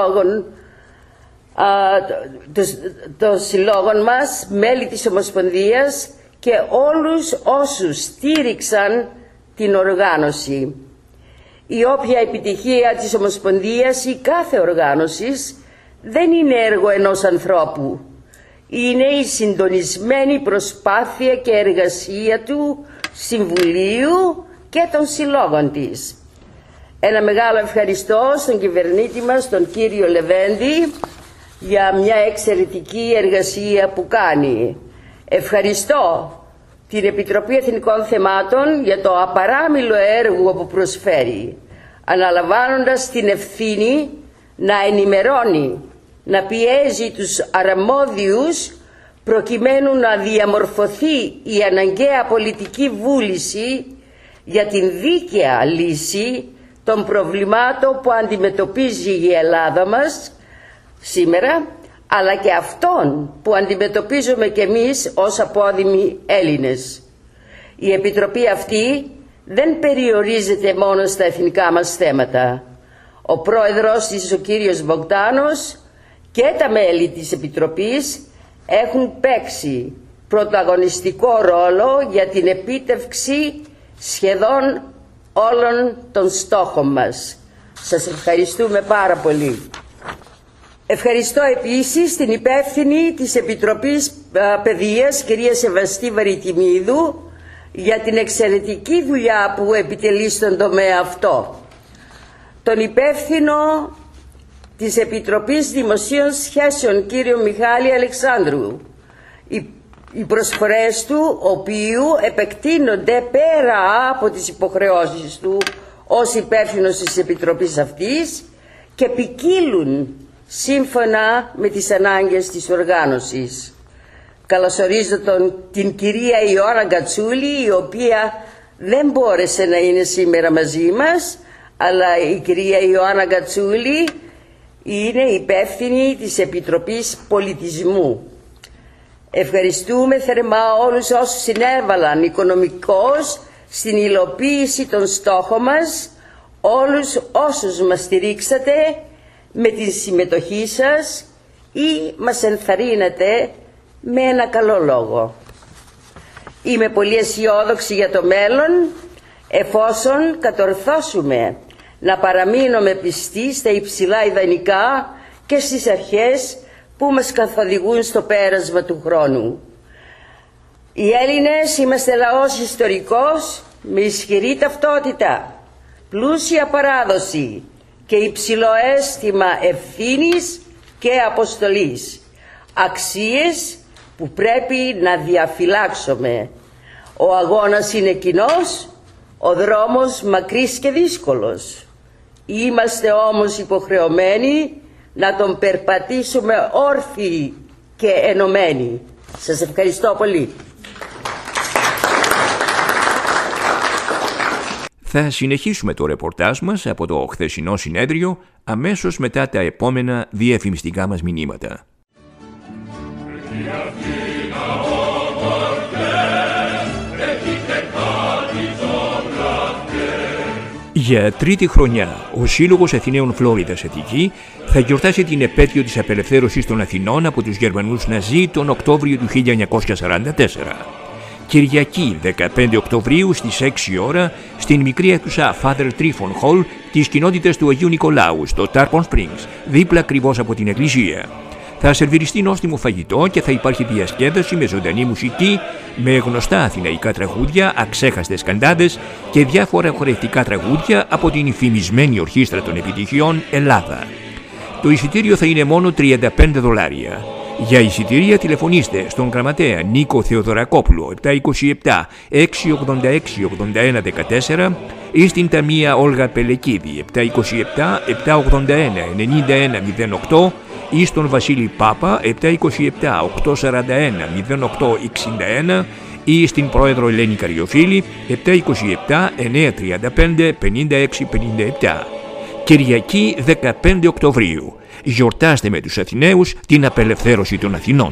συλλόγων μας, μέλη της Ομοσπονδίας, και όλους όσους στήριξαν την οργάνωση. Η όποια επιτυχία της Ομοσπονδίας ή κάθε οργάνωσης δεν είναι έργο ενός ανθρώπου. Είναι η συντονισμένη προσπάθεια και εργασία του Συμβουλίου και των συλλόγων της. Ένα μεγάλο ευχαριστώ στον κυβερνήτη μας, τον κύριο Λεβέντη, για μια εξαιρετική εργασία που κάνει. Ευχαριστώ την Επιτροπή Εθνικών Θεμάτων για το απαράμιλο έργο που προσφέρει, αναλαμβάνοντας την ευθύνη να ενημερώνει, να πιέζει τους αρμόδιους προκειμένου να διαμορφωθεί η αναγκαία πολιτική βούληση για την δίκαια λύση των προβλημάτων που αντιμετωπίζει η Ελλάδα μας σήμερα, αλλά και αυτών που αντιμετωπίζουμε κι εμείς ως απόδημοι Έλληνες. Η Επιτροπή αυτή δεν περιορίζεται μόνο στα εθνικά μας θέματα. Ο πρόεδρος της, ο κύριος Μπογδάνος, και τα μέλη της Επιτροπής έχουν παίξει πρωταγωνιστικό ρόλο για την επίτευξη σχεδόν όλων των στόχων μας. Σας ευχαριστούμε πάρα πολύ. Ευχαριστώ επίσης την υπεύθυνη της Επιτροπής Παιδείας, κυρία Σεβαστή Βαριτιμίδου, για την εξαιρετική δουλειά που επιτελεί στον τομέα αυτό. Τον υπεύθυνο της Επιτροπής Δημοσίων Σχέσεων, κύριο Μιχάλη Αλεξάνδρου, οι προσφορές του οποίου επεκτείνονται πέρα από τις υποχρεώσεις του ως υπεύθυνος της Επιτροπής αυτής και ποικίλουν σύμφωνα με τις ανάγκες της οργάνωσης. Καλωσορίζω την κυρία Ιωάννα Γκατσούλη, η οποία δεν μπόρεσε να είναι σήμερα μαζί μας, αλλά η κυρία Ιωάννα Γκατσούλη είναι υπεύθυνη της Επιτροπής Πολιτισμού. Ευχαριστούμε θερμά όλους όσους συνέβαλαν οικονομικώς στην υλοποίηση των στόχων μας, όλους όσους μας στηρίξατε με τη συμμετοχή σας ή μας ενθαρρύνατε με ένα καλό λόγο. Είμαι πολύ αισιόδοξη για το μέλλον, εφόσον κατορθώσουμε να παραμείνουμε πιστοί στα υψηλά ιδανικά και στις αρχές που μας καθοδηγούν στο πέρασμα του χρόνου. Οι Έλληνες είμαστε λαός ιστορικός με ισχυρή ταυτότητα, πλούσια παράδοση και υψηλό αίσθημα ευθύνης και αποστολής. Αξίες που πρέπει να διαφυλάξουμε. Ο αγώνας είναι κοινός, ο δρόμος μακρύς και δύσκολος. Είμαστε όμως υποχρεωμένοι να τον περπατήσουμε όρθιοι και ενωμένοι. Σας ευχαριστώ πολύ. Θα συνεχίσουμε το ρεπορτάζ μας από το χθεσινό συνέδριο αμέσως μετά τα επόμενα διαφημιστικά μας μηνύματα. Για τρίτη χρονιά, ο Σύλλογος Αθηναίων Φλόριδας Αττική θα γιορτάσει την επέτειο της απελευθέρωσης των Αθηνών από τους Γερμανούς Ναζί τον Οκτώβριο του 1944. Κυριακή 15 Οκτωβρίου στις 6 ώρα στην μικρή αίθουσα Father Tryphon Hall της κοινότητας του Αγίου Νικολάου στο Tarpon Springs, δίπλα ακριβώς από την εκκλησία. Θα σερβιριστεί νόστιμο φαγητό και θα υπάρχει διασκέδαση με ζωντανή μουσική, με γνωστά αθηναϊκά τραγούδια, αξέχαστες καντάδες και διάφορα χορευτικά τραγούδια από την φημισμένη ορχήστρα των επιτυχιών Ελλάδα. Το εισιτήριο θα είναι μόνο $35. Για εισιτήρια τηλεφωνήστε στον γραμματέα Νίκο Θεοδωρακόπουλο 727 686 8114 ή στην ταμεία Όλγα Πελεκίδη 727 781 9108 ή στον Βασίλη Πάπα 727 841 0861 ή στην πρόεδρο Ελένη Καριοφίλη 727 935 5657. Κυριακή 15 Οκτωβρίου. Γιορτάστε με τους Αθηναίους την απελευθέρωση των Αθηνών.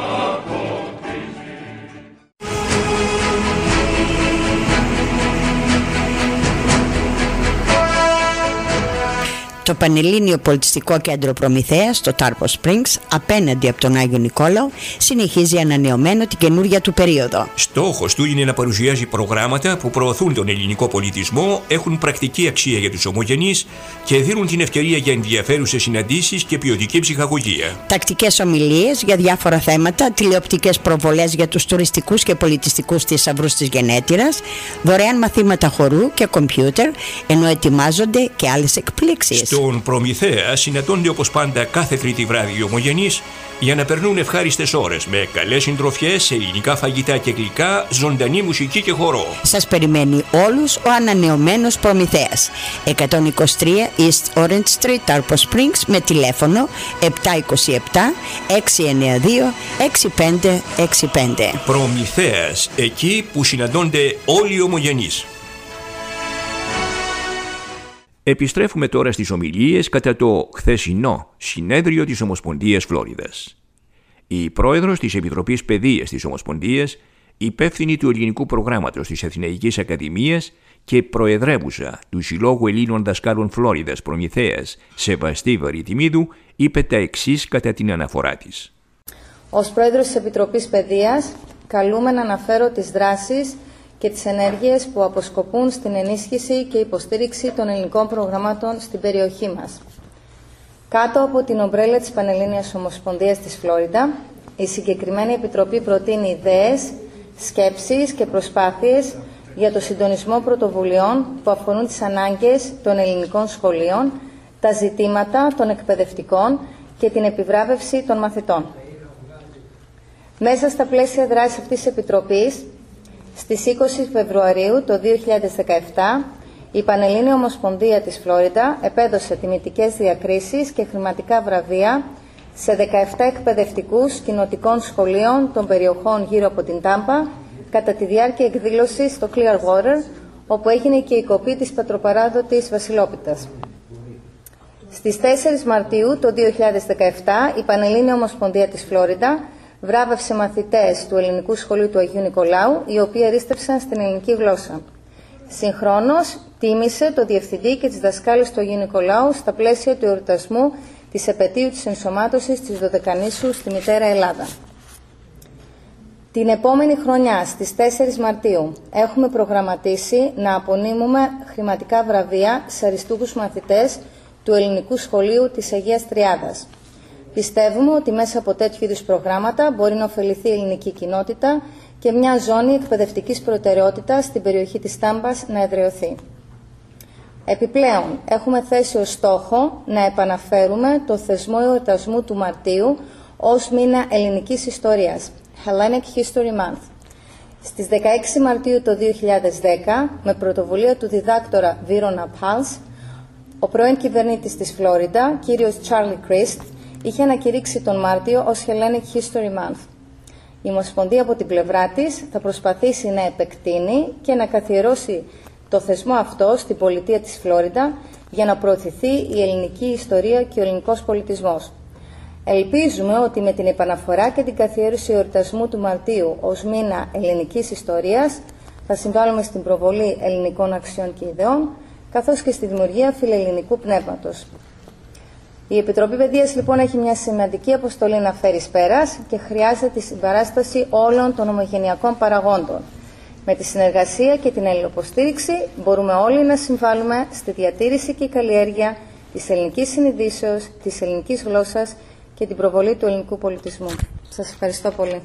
Το Πανελλήνιο Πολιτιστικό Κέντρο Προμηθέας στο Tarpon Springs, απέναντι από τον Άγιο Νικόλαο, συνεχίζει ανανεωμένο την καινούργια του περίοδο. Στόχος του είναι να παρουσιάζει προγράμματα που προωθούν τον ελληνικό πολιτισμό, έχουν πρακτική αξία για τους ομογενείς και δίνουν την ευκαιρία για ενδιαφέρουσες συναντήσεις και ποιοτική ψυχαγωγία. Τακτικές ομιλίες για διάφορα θέματα, τηλεοπτικές προβολές για τους τουριστικούς και πολιτιστικούς θησαυρούς της γενέτειρας, δωρεάν μαθήματα χορού και κομπιούτερ, ενώ ετοιμάζονται και άλλες εκπλήξεις. Στον Προμηθέα συναντώνται όπως πάντα κάθε Τρίτη βράδυ οι ομογενείς για να περνούν ευχάριστες ώρες με καλές συντροφιές, ελληνικά φαγητά και γλυκά, ζωντανή μουσική και χορό. Σας περιμένει όλους ο ανανεωμένος Προμηθέας. 123 East Orange Street, Tarpon Springs, με τηλέφωνο 727 692 6565. Προμηθέας, εκεί που συναντώνται όλοι οι ομογενείς. Επιστρέφουμε τώρα στις ομιλίες κατά το χθεσινό συνέδριο της Ομοσπονδίας Φλόριδας. Η πρόεδρος της Επιτροπής Παιδείας της Ομοσπονδίας, υπεύθυνη του ελληνικού προγράμματος της Αθηναϊκής Ακαδημίας και προεδρεύουσα του Συλλόγου Ελλήνων Δασκάλων Φλόριδας Προμηθέας, Σεβαστή Βαρυτιμίδου, είπε τα εξής κατά την αναφορά της. Ως πρόεδρος της Επιτροπής Παιδείας, καλούμε να αναφέρω τις δράσεις και τις ενέργειες που αποσκοπούν στην ενίσχυση και υποστήριξη των ελληνικών προγραμμάτων στην περιοχή μας. Κάτω από την ομπρέλα της Πανελλήνιας Ομοσπονδίας της Φλόριντα, η συγκεκριμένη Επιτροπή προτείνει ιδέες, σκέψεις και προσπάθειες για το συντονισμό πρωτοβουλειών που αφορούν τις ανάγκες των ελληνικών σχολείων, τα ζητήματα των εκπαιδευτικών και την επιβράβευση των μαθητών. Μέσα στα πλαίσια δράσης αυτής της Επιτροπής, στις 20 Φεβρουαρίου το 2017, η Πανελλήνια Ομοσπονδία της Φλόριντα επέδωσε τιμητικές διακρίσεις και χρηματικά βραβεία σε 17 εκπαιδευτικούς κοινοτικών σχολείων των περιοχών γύρω από την Τάμπα κατά τη διάρκεια εκδήλωσης στο Clearwater, όπου έγινε και η κοπή της πετροπαράδοτης Βασιλόπιτας. Στις 4 Μαρτίου το 2017 η Πανελλήνια Ομοσπονδία της Φλόριντα βράβευσε μαθητές του Ελληνικού Σχολείου του Αγίου Νικολάου, οι οποίοι ερίστευσαν στην ελληνική γλώσσα. Συγχρόνως τίμησε το Διευθυντή και τις δασκάλες του Αγίου Νικολάου στα πλαίσια του εορτασμού της επετείου της ενσωμάτωσης της Δωδεκανήσου στη Μητέρα Ελλάδα. Την επόμενη χρονιά, στις 4 Μαρτίου, έχουμε προγραμματίσει να απονείμουμε χρηματικά βραβεία σε αριστούχους μαθητές του Ελληνικού Σχολείου της Αγίας Τριάδας. Πιστεύουμε ότι μέσα από τέτοιου είδους προγράμματα μπορεί να ωφεληθεί η ελληνική κοινότητα και μια ζώνη εκπαιδευτικής προτεραιότητας στην περιοχή της Τάμπας να εδραιωθεί. Επιπλέον, έχουμε θέσει ως στόχο να επαναφέρουμε το θεσμό εορτασμού του Μαρτίου ως μήνα ελληνικής ιστορίας, Hellenic History Month. Στις 16 Μαρτίου το 2010, με πρωτοβουλία του διδάκτορα Βίρονα Πάλς, ο πρώην κυβερνήτης της Φλόριντα, κύριος Τσάρλι Κρίστ, είχε ανακηρύξει τον Μάρτιο ως Hellenic History Month. Η Ομοσπονδία από την πλευρά της θα προσπαθήσει να επεκτείνει και να καθιερώσει το θεσμό αυτό στην πολιτεία της Φλόριντα για να προωθηθεί η ελληνική ιστορία και ο ελληνικός πολιτισμός. Ελπίζουμε ότι με την επαναφορά και την καθιέρωση εορτασμού του Μαρτίου ως μήνα ελληνικής ιστορίας θα συμβάλλουμε στην προβολή ελληνικών αξιών και ιδεών, καθώς και στη δημιουργία φιλελληνικού πνεύματος. Η Επιτροπή Παιδείας λοιπόν έχει μια σημαντική αποστολή να φέρει εις πέρας και χρειάζεται τη συμπαράσταση όλων των ομογενειακών παραγόντων. Με τη συνεργασία και την αλληλοποστήριξη μπορούμε όλοι να συμβάλλουμε στη διατήρηση και καλλιέργεια της ελληνικής συνειδήσεως, της ελληνικής γλώσσας και την προβολή του ελληνικού πολιτισμού. Σας ευχαριστώ πολύ.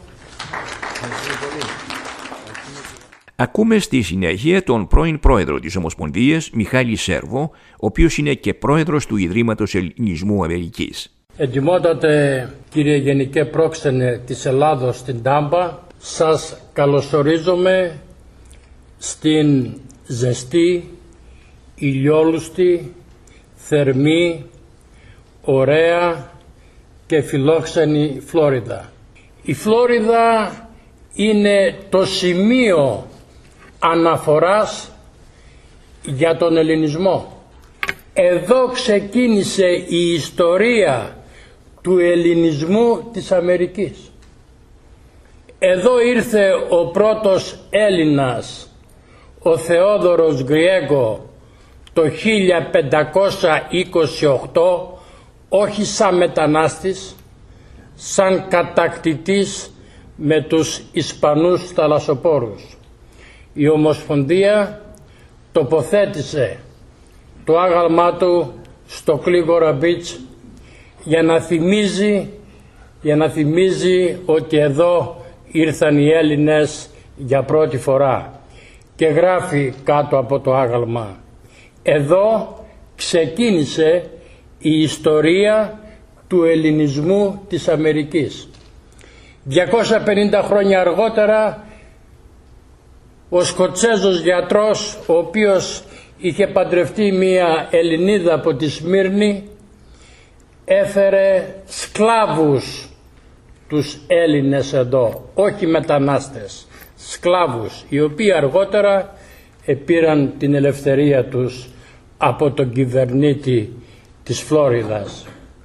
Ακούμε στη συνέχεια τον πρώην πρόεδρο της Ομοσπονδίας, Μιχάλη Σέρβο, ο οποίος είναι και πρόεδρος του Ιδρύματος Ελληνισμού Αμερικής. Εντιμότατε κύριε Γενικέ Πρόξενε της Ελλάδος στην Τάμπα, σας καλωσορίζομαι στην ζεστή, ηλιόλουστη, θερμή, ωραία και φιλόξενη Φλόριντα. Η Φλόριντα είναι το σημείο αναφοράς για τον ελληνισμό. Εδώ ξεκίνησε η ιστορία του ελληνισμού της Αμερικής. Εδώ ήρθε ο πρώτος Έλληνας, ο Θεόδωρος Γκριέγκο, το 1528, όχι σαν μετανάστης, σαν κατακτητής με τους Ισπανούς θαλασσοπόρους. Η Ομοσπονδία τοποθέτησε το άγαλμά του στο Clearwater Beach για να θυμίζει ότι εδώ ήρθαν οι Έλληνες για πρώτη φορά, και γράφει κάτω από το άγαλμα: εδώ ξεκίνησε η ιστορία του ελληνισμού της Αμερικής. 250 χρόνια αργότερα ο Σκοτσέζος γιατρός, ο οποίος είχε παντρευτεί μία Ελληνίδα από τη Σμύρνη, έφερε σκλάβους τους Έλληνες εδώ, όχι μετανάστες, σκλάβους, οι οποίοι αργότερα επήραν την ελευθερία τους από τον κυβερνήτη της Φλόριδας.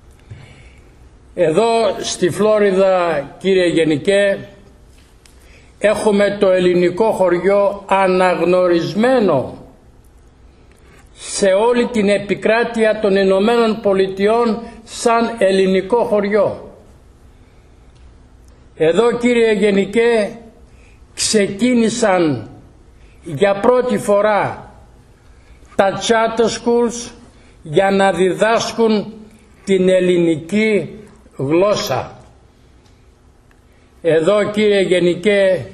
Εδώ στη Φλόριδα, κύριε Γενικέ, έχουμε το ελληνικό χωριό αναγνωρισμένο σε όλη την επικράτεια των Ηνωμένων Πολιτειών σαν ελληνικό χωριό. Εδώ, κύριε Γενικέ, ξεκίνησαν για πρώτη φορά τα charter schools για να διδάσκουν την ελληνική γλώσσα. Εδώ, κύριε Γενικέ,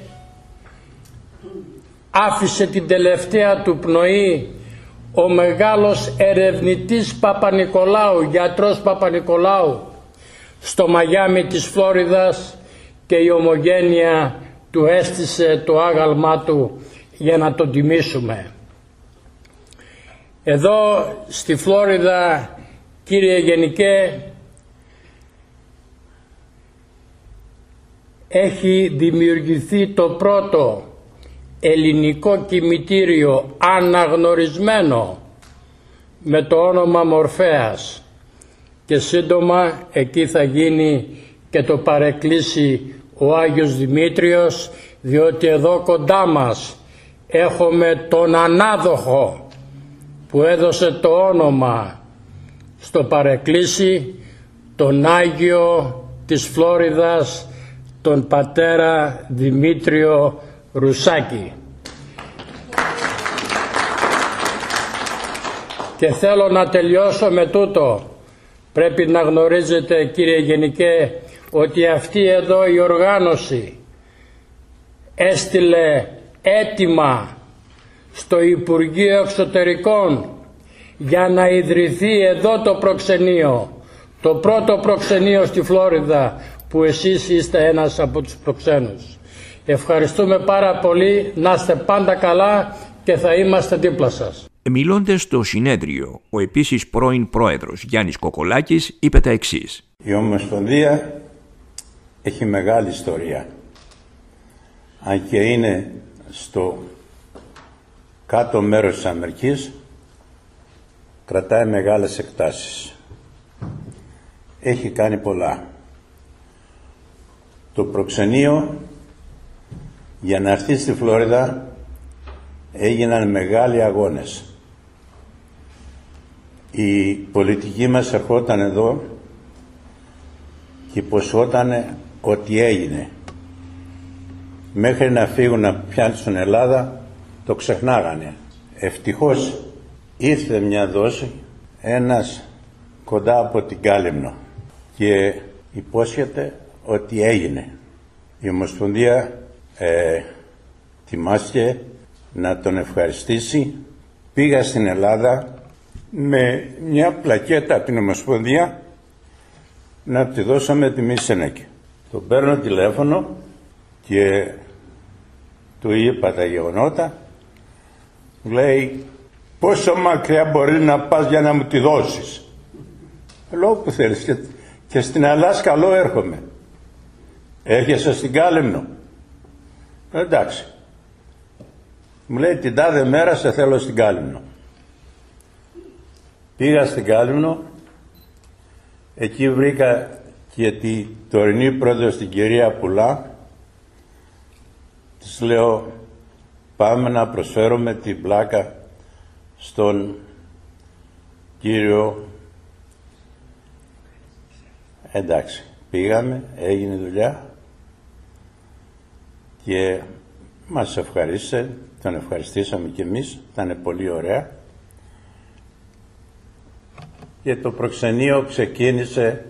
άφησε την τελευταία του πνοή ο μεγάλος ερευνητής Παπα-Νικολάου, γιατρός Παπα-Νικολάου, στο Μαϊάμι της Φλόριδας, και η Ομογένεια του έστησε το άγαλμά του για να τον τιμήσουμε. Εδώ στη Φλόριδα, κύριε Γενικέ, έχει δημιουργηθεί το πρώτο ελληνικό κημητήριο αναγνωρισμένο με το όνομα Μορφέας, και σύντομα εκεί θα γίνει και το παρεκκλήσι ο Άγιος Δημήτριος, διότι εδώ κοντά μας έχουμε τον ανάδοχο που έδωσε το όνομα στο παρεκκλήσι, τον Άγιο της Φλόριδας, τον πατέρα Δημήτριο Ρουσάκη. Και θέλω να τελειώσω με τούτο. Πρέπει να γνωρίζετε, κύριε Γενικέ, ότι αυτή εδώ η οργάνωση έστειλε αίτημα στο Υπουργείο Εξωτερικών για να ιδρυθεί εδώ το προξενείο, το πρώτο προξενείο στη Φλόριδα, που εσείς είστε ένας από τους προξένους. Ευχαριστούμε πάρα πολύ, να είστε πάντα καλά και θα είμαστε δίπλα σας. Μιλώντας στο συνέδριο, ο επίσης πρώην πρόεδρος Γιάννης Κοκολάκης είπε τα εξής. Η Ομοσπονδία έχει μεγάλη ιστορία. Αν και είναι στο κάτω μέρος της Αμερικής, κρατάει μεγάλες εκτάσεις. Έχει κάνει πολλά. Το προξενείο, για να έρθει στη Φλόριδα, έγιναν μεγάλοι αγώνες. Η πολιτική μας ερχόταν εδώ και υποσχόταν ότι έγινε. Μέχρι να φύγουν να πιάνουν στην Ελλάδα, το ξεχνάγανε. Ευτυχώς ήρθε μια δόση, ένας κοντά από την Κάλυμνο, και υπόσχεται ότι έγινε. Η Ομοσπονδία τιμάστηκε να τον ευχαριστήσει. Πήγα στην Ελλάδα με μια πλακέτα από την Ομοσπονδία να τη δώσαμε τιμή Σενέκη. Τον παίρνω τηλέφωνο και του είπα τα γεγονότα. Λέει, πόσο μακριά μπορεί να πας για να μου τη δώσεις? Λέω, που θέλεις, και στην Αλάσκα καλό έρχομαι. Έρχεσαι στην Κάλυμνο? Εντάξει. Μου λέει, την τάδε μέρα σε θέλω στην Κάλυμνο. Πήγα στην Κάλυμνο, εκεί βρήκα και τη τωρινή πρόεδρο, την κυρία Πουλά. Της λέω, πάμε να προσφέρουμε την πλάκα στον κύριο. Εντάξει, πήγαμε, έγινε δουλειά και μας ευχαρίστησε, τον ευχαριστήσαμε κι εμείς, ήταν πολύ ωραία. Και το προξενείο ξεκίνησε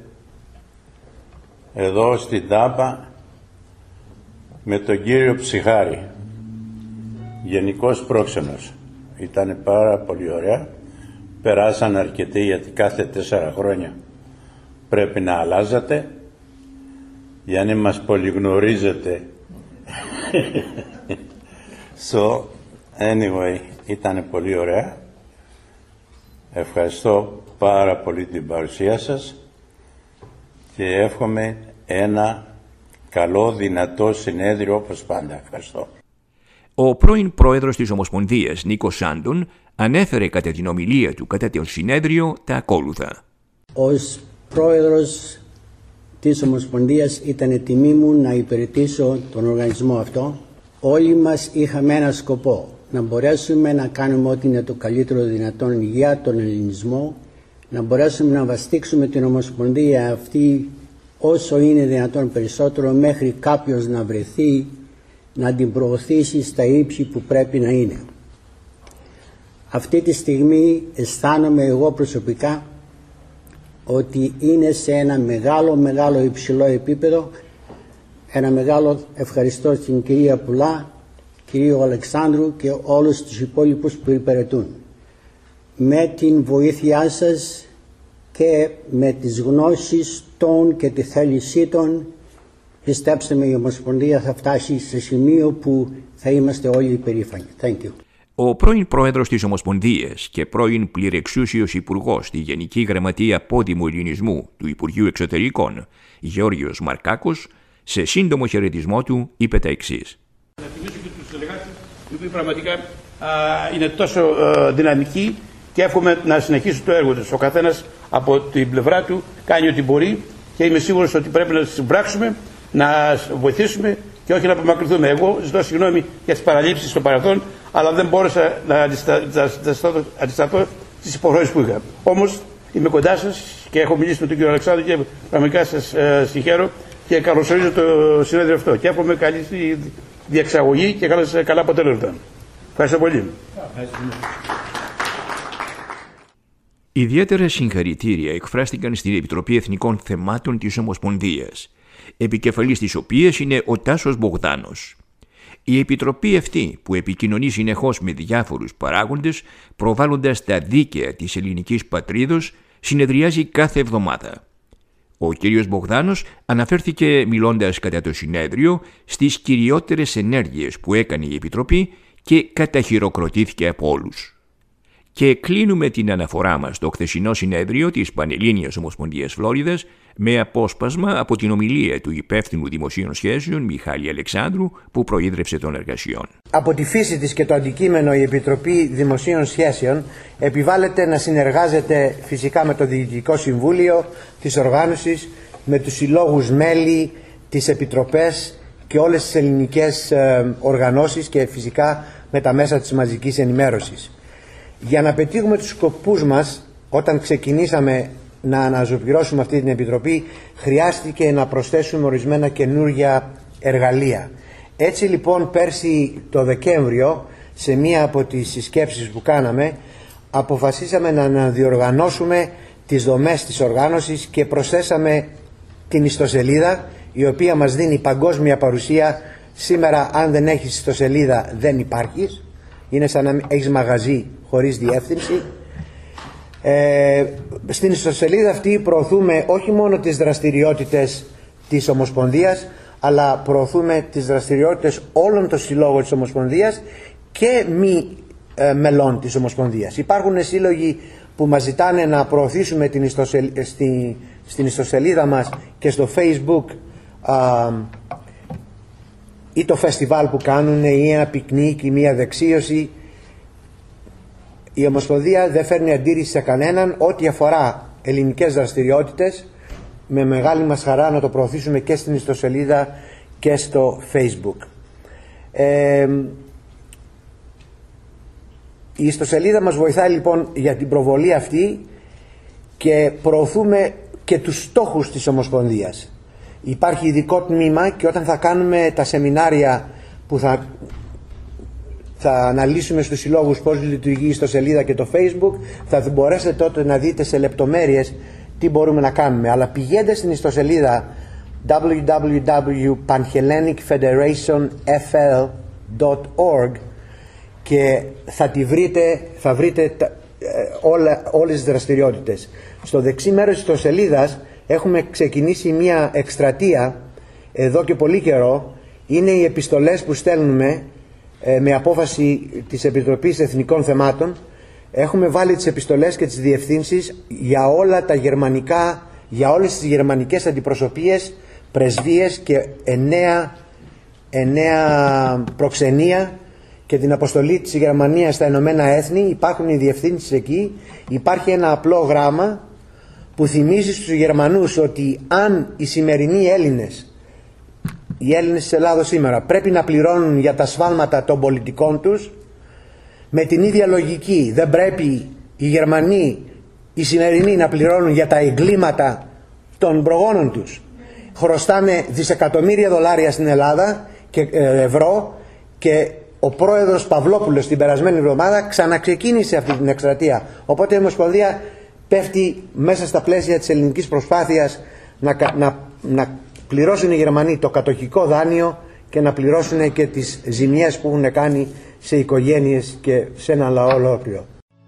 εδώ στην Τάπα με τον κύριο Ψυχάρη, γενικός πρόξενος. Ήταν πάρα πολύ ωραία. Περάσαν αρκετοί, γιατί κάθε 4 χρόνια πρέπει να αλλάζατε, για να μας πολυγνωρίζετε. So, anyway, ήταν πολύ ωραία. Ευχαριστώ πάρα πολύ την παρουσία σας και εύχομαι ένα καλό, δυνατό συνέδριο όπως πάντα. Ευχαριστώ. Ο πρώην πρόεδρος της Ομοσπονδίας, Νίκος Σάντον, ανέφερε κατά την ομιλία του κατά το συνέδριο τα ακόλουθα. Ως πρόεδρος της Ομοσπονδίας ήταν τιμή μου να υπηρετήσω τον οργανισμό αυτό. Όλοι μας είχαμε ένα σκοπό, να μπορέσουμε να κάνουμε ό,τι είναι το καλύτερο δυνατόν για τον ελληνισμό, να μπορέσουμε να βαστίξουμε την Ομοσπονδία αυτή όσο είναι δυνατόν περισσότερο, μέχρι κάποιος να βρεθεί να την προωθήσει στα ύψη που πρέπει να είναι. Αυτή τη στιγμή αισθάνομαι εγώ προσωπικά ότι είναι σε ένα μεγάλο υψηλό επίπεδο. Ένα μεγάλο ευχαριστώ στην κυρία Πουλά, κύριο Αλεξάνδρου και όλους τους υπόλοιπους που υπηρετούν. Με την βοήθειά σας και με τις γνώσεις των και τη θέλησή των, πιστέψτε με, η Ομοσπονδία θα φτάσει σε σημείο που θα είμαστε όλοι υπερήφανοι. Thank you. Ο πρώην πρόεδρος της Ομοσπονδίας και πρώην πληρεξούσιος υπουργός στη Γενική Γραμματεία Πόδιμου Ελληνισμού του Υπουργείου Εξωτερικών, Γεώργιος Μαρκάκος, Σε σύντομο χαιρετισμό του είπε τα εξής. Να θυμίσω και τους δελεγάτες, οι οποίοι πραγματικά είναι τόσο δυναμικοί και εύχομαι να συνεχίσουν το έργο τους. Ο καθένας από την πλευρά του κάνει ό,τι μπορεί και είμαι σίγουρος ότι πρέπει να συμπράξουμε, να βοηθήσουμε και όχι να απομακρυνθούμε. Εγώ ζητώ συγγνώμη για τις παραλήψεις στο παρελθόν, αλλά δεν μπόρεσα να αντισταθώ στις υποχρεώσεις που είχα. Όμως είμαι κοντά σας και έχω μιλήσει με τον κύριο Αλεξάνδρου και πραγματικά σας συγχαίρω και καλωσορίζω το συνέδριο αυτό. Και εύχομαι καλή διεξαγωγή και καλά αποτέλεσμα. Ευχαριστώ πολύ. Ιδιαίτερα συγχαρητήρια εκφράστηκαν στην Επιτροπή Εθνικών Θεμάτων της Ομοσπονδίας, επικεφαλής της οποίας είναι ο Τάσος Μπογδάνος. Η Επιτροπή αυτή, που επικοινωνεί συνεχώς με διάφορους παράγοντες, προβάλλοντας τα δίκαια της ελληνικής πατρίδος, συνεδριάζει κάθε εβδομάδα. Ο κ. Μπογδάνος αναφέρθηκε, μιλώντας κατά το συνέδριο, στις κυριότερες ενέργειες που έκανε η Επιτροπή και καταχειροκροτήθηκε από όλους. Και κλείνουμε την αναφορά μας στο χθεσινό συνέδριο της Πανελλήνιας Ομοσπονδίας Φλόριδας με απόσπασμα από την ομιλία του υπεύθυνου δημοσίων σχέσεων Μιχάλη Αλεξάνδρου που προείδρευσε των εργασιών. Από τη φύση της και το αντικείμενο η Επιτροπή Δημοσίων Σχέσεων επιβάλλεται να συνεργάζεται φυσικά με το Διοικητικό Συμβούλιο της οργάνωσης, με τους συλλόγους μέλη, τις επιτροπές και όλες τις ελληνικές οργανώσεις και φυσικά με τα μέσα της μαζικής ενημέρωσης. Για να πετύχουμε τους σκοπούς μας, όταν ξεκινήσαμε να αναζωπυρώσουμε αυτή την Επιτροπή, χρειάστηκε να προσθέσουμε ορισμένα καινούργια εργαλεία. Έτσι λοιπόν πέρσι το Δεκέμβριο, σε μία από τις συσκέψεις που κάναμε, αποφασίσαμε να αναδιοργανώσουμε τις δομές της οργάνωσης και προσθέσαμε την ιστοσελίδα, η οποία μας δίνει παγκόσμια παρουσία. Σήμερα αν δεν έχεις ιστοσελίδα δεν υπάρχεις. Είναι σαν να έχεις μαγαζί χωρίς διεύθυνση. Στην ιστοσελίδα αυτή προωθούμε όχι μόνο τις δραστηριότητες της Ομοσπονδίας, αλλά προωθούμε τις δραστηριότητες όλων των συλλόγων της Ομοσπονδίας και μη μελών της Ομοσπονδίας. Υπάρχουν σύλλογοι που μας ζητάνε να προωθήσουμε στην ιστοσελίδα μας και στο Facebook ή το φεστιβάλ που κάνουν ή ένα πικνίκ ή μια δεξίωση. Η Ομοσπονδία δεν φέρνει αντίρρηση σε κανέναν. Ό,τι αφορά ελληνικές δραστηριότητες, με μεγάλη μας χαρά να το προωθήσουμε και στην ιστοσελίδα και στο Facebook. Η ιστοσελίδα μας βοηθάει λοιπόν για την προβολή αυτή και προωθούμε και τους στόχους της Ομοσπονδίας. Υπάρχει ειδικό τμήμα και όταν θα κάνουμε τα σεμινάρια που θα αναλύσουμε στους συλλόγους πώς λειτουργεί η ιστοσελίδα και το Facebook, θα μπορέσετε τότε να δείτε σε λεπτομέρειες τι μπορούμε να κάνουμε. Αλλά πηγαίνετε στην ιστοσελίδα www.panhellenicfederationfl.org και θα βρείτε όλες τις δραστηριότητες. Στο δεξί μέρος της ιστοσελίδας έχουμε ξεκινήσει μια εκστρατεία εδώ και πολύ καιρό. Είναι οι επιστολές που στέλνουμε με απόφαση της Επιτροπής Εθνικών Θεμάτων. Έχουμε βάλει τις επιστολές και τις διευθύνσεις για όλα τα γερμανικά, για όλες τις γερμανικές αντιπροσωπείες, πρεσβείες και 9 προξενία και την αποστολή της Γερμανίας στα Ηνωμένα Έθνη. Υπάρχουν οι διευθύνσεις εκεί. Υπάρχει ένα απλό γράμμα που θυμίζει στους Γερμανούς ότι αν οι σημερινοί Έλληνες, οι Έλληνες της Ελλάδος σήμερα, πρέπει να πληρώνουν για τα σφάλματα των πολιτικών τους, με την ίδια λογική δεν πρέπει οι Γερμανοί, οι σημερινοί, να πληρώνουν για τα εγκλήματα των προγόνων τους. Χρωστάνε δισεκατομμύρια δολάρια στην Ελλάδα και ευρώ, και ο πρόεδρος Παυλόπουλος την περασμένη εβδομάδα ξαναξεκίνησε αυτή την εκστρατεία. Οπότε η Ομοσπονδία πέφτει μέσα στα πλαίσια της ελληνικής προσπάθειας να πληρώσουν οι Γερμανοί το κατοχικό δάνειο και να πληρώσουν και τις ζημιές που έχουν κάνει σε οικογένειες και σε ένα λαό ολόκληρο.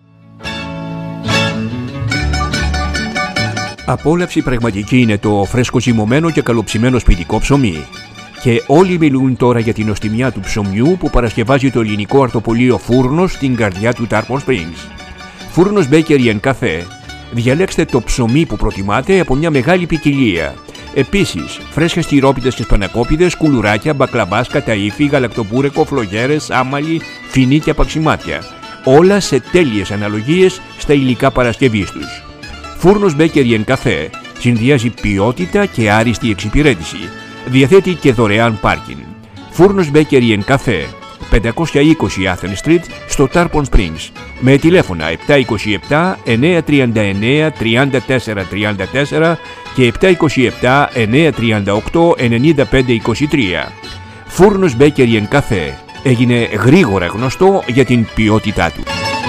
Απόλαυση πραγματική είναι το φρέσκο ζυμωμένο και καλοψημένο σπιτικό ψωμί. Και όλοι μιλούν τώρα για την νοστιμιά του ψωμιού που παρασκευάζει το ελληνικό αρτοπολείο Φούρνος στην καρδιά του Tarpon Springs. Φούρνος Bakery & Café. Διαλέξτε το ψωμί που προτιμάτε από μια μεγάλη ποικιλία. Επίσης, φρέσκες τυρόπιτες και σπανακόπιδες, κουλουράκια, μπακλαβάς, καταΐφι, γαλακτοπούρεκο, φλογέρες, άμαλι, φινί και απαξιμάτια. Όλα σε τέλειες αναλογίες στα υλικά παρασκευής τους. Φούρνος Bakery & Café συνδυάζει ποιότητα και άριστη εξυπηρέτηση. Διαθέτει και δωρεάν πάρκινγκ. Φούρνος Bakery & Café, 520 Athens Street στο Tarpon Springs, με τηλέφωνα 727 939 3434 και 727 938 9523. Φούρνος Bakery & Café έγινε γρήγορα γνωστό για την ποιότητά του.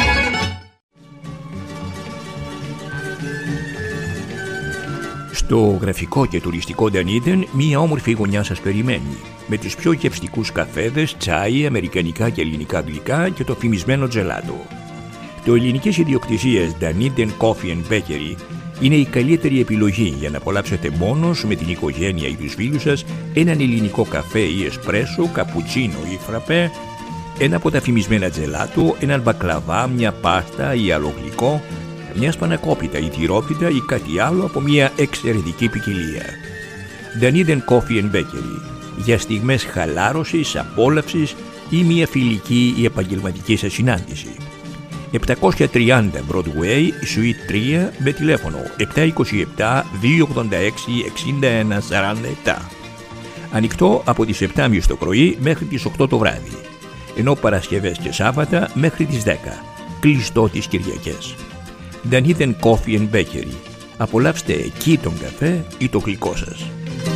Στο γραφικό και τουριστικό Dunedin, μία όμορφη γωνιά σας περιμένει, με τους πιο γευστικούς καφέδες, τσάι, αμερικανικά και ελληνικά γλυκά και το φημισμένο τζελάτο. Το ελληνικής ιδιοκτησίας Dunedin Coffee and Bakery είναι η καλύτερη επιλογή για να απολαύσετε μόνος με την οικογένεια ή τους φίλους σας έναν ελληνικό καφέ ή εσπρέσο, καπουτσίνο ή φραπέ, ένα από τα φημισμένα τζελάτο, έναν μπακλαβά, μια πάστα ή άλλο γλυκό, μια σπανακόπιτα ή τυρόπιτα ή κάτι άλλο από μια εξαιρετική ποικιλία. Dunedin Coffee and Bakery, για στιγμές χαλάρωσης, απόλαυσης ή μια φιλική ή επαγγελματική σας συνάντηση. 730 Broadway, Suite 3, με τηλέφωνο 727 286 61 47. Ανοιχτό από τις 7.30 το πρωί μέχρι τις 8 το βράδυ, ενώ Παρασκευές και Σάββατα μέχρι τις 10, κλειστό τις Κυριακές. Dunedin Coffee and Bakery. Απολαύστε εκεί τον καφέ ή το γλυκό σας.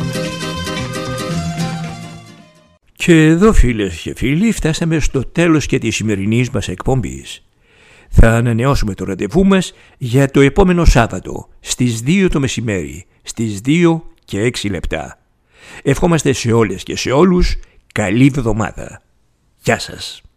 Και εδώ, φίλες και φίλοι, φτάσαμε στο τέλος και της σημερινής μας εκπομπής. Θα ανανεώσουμε το ραντεβού μας για το επόμενο Σάββατο στις 2 το μεσημέρι, στις 2 και 6 λεπτά. Ευχόμαστε σε όλες και σε όλους καλή εβδομάδα. Γεια σας.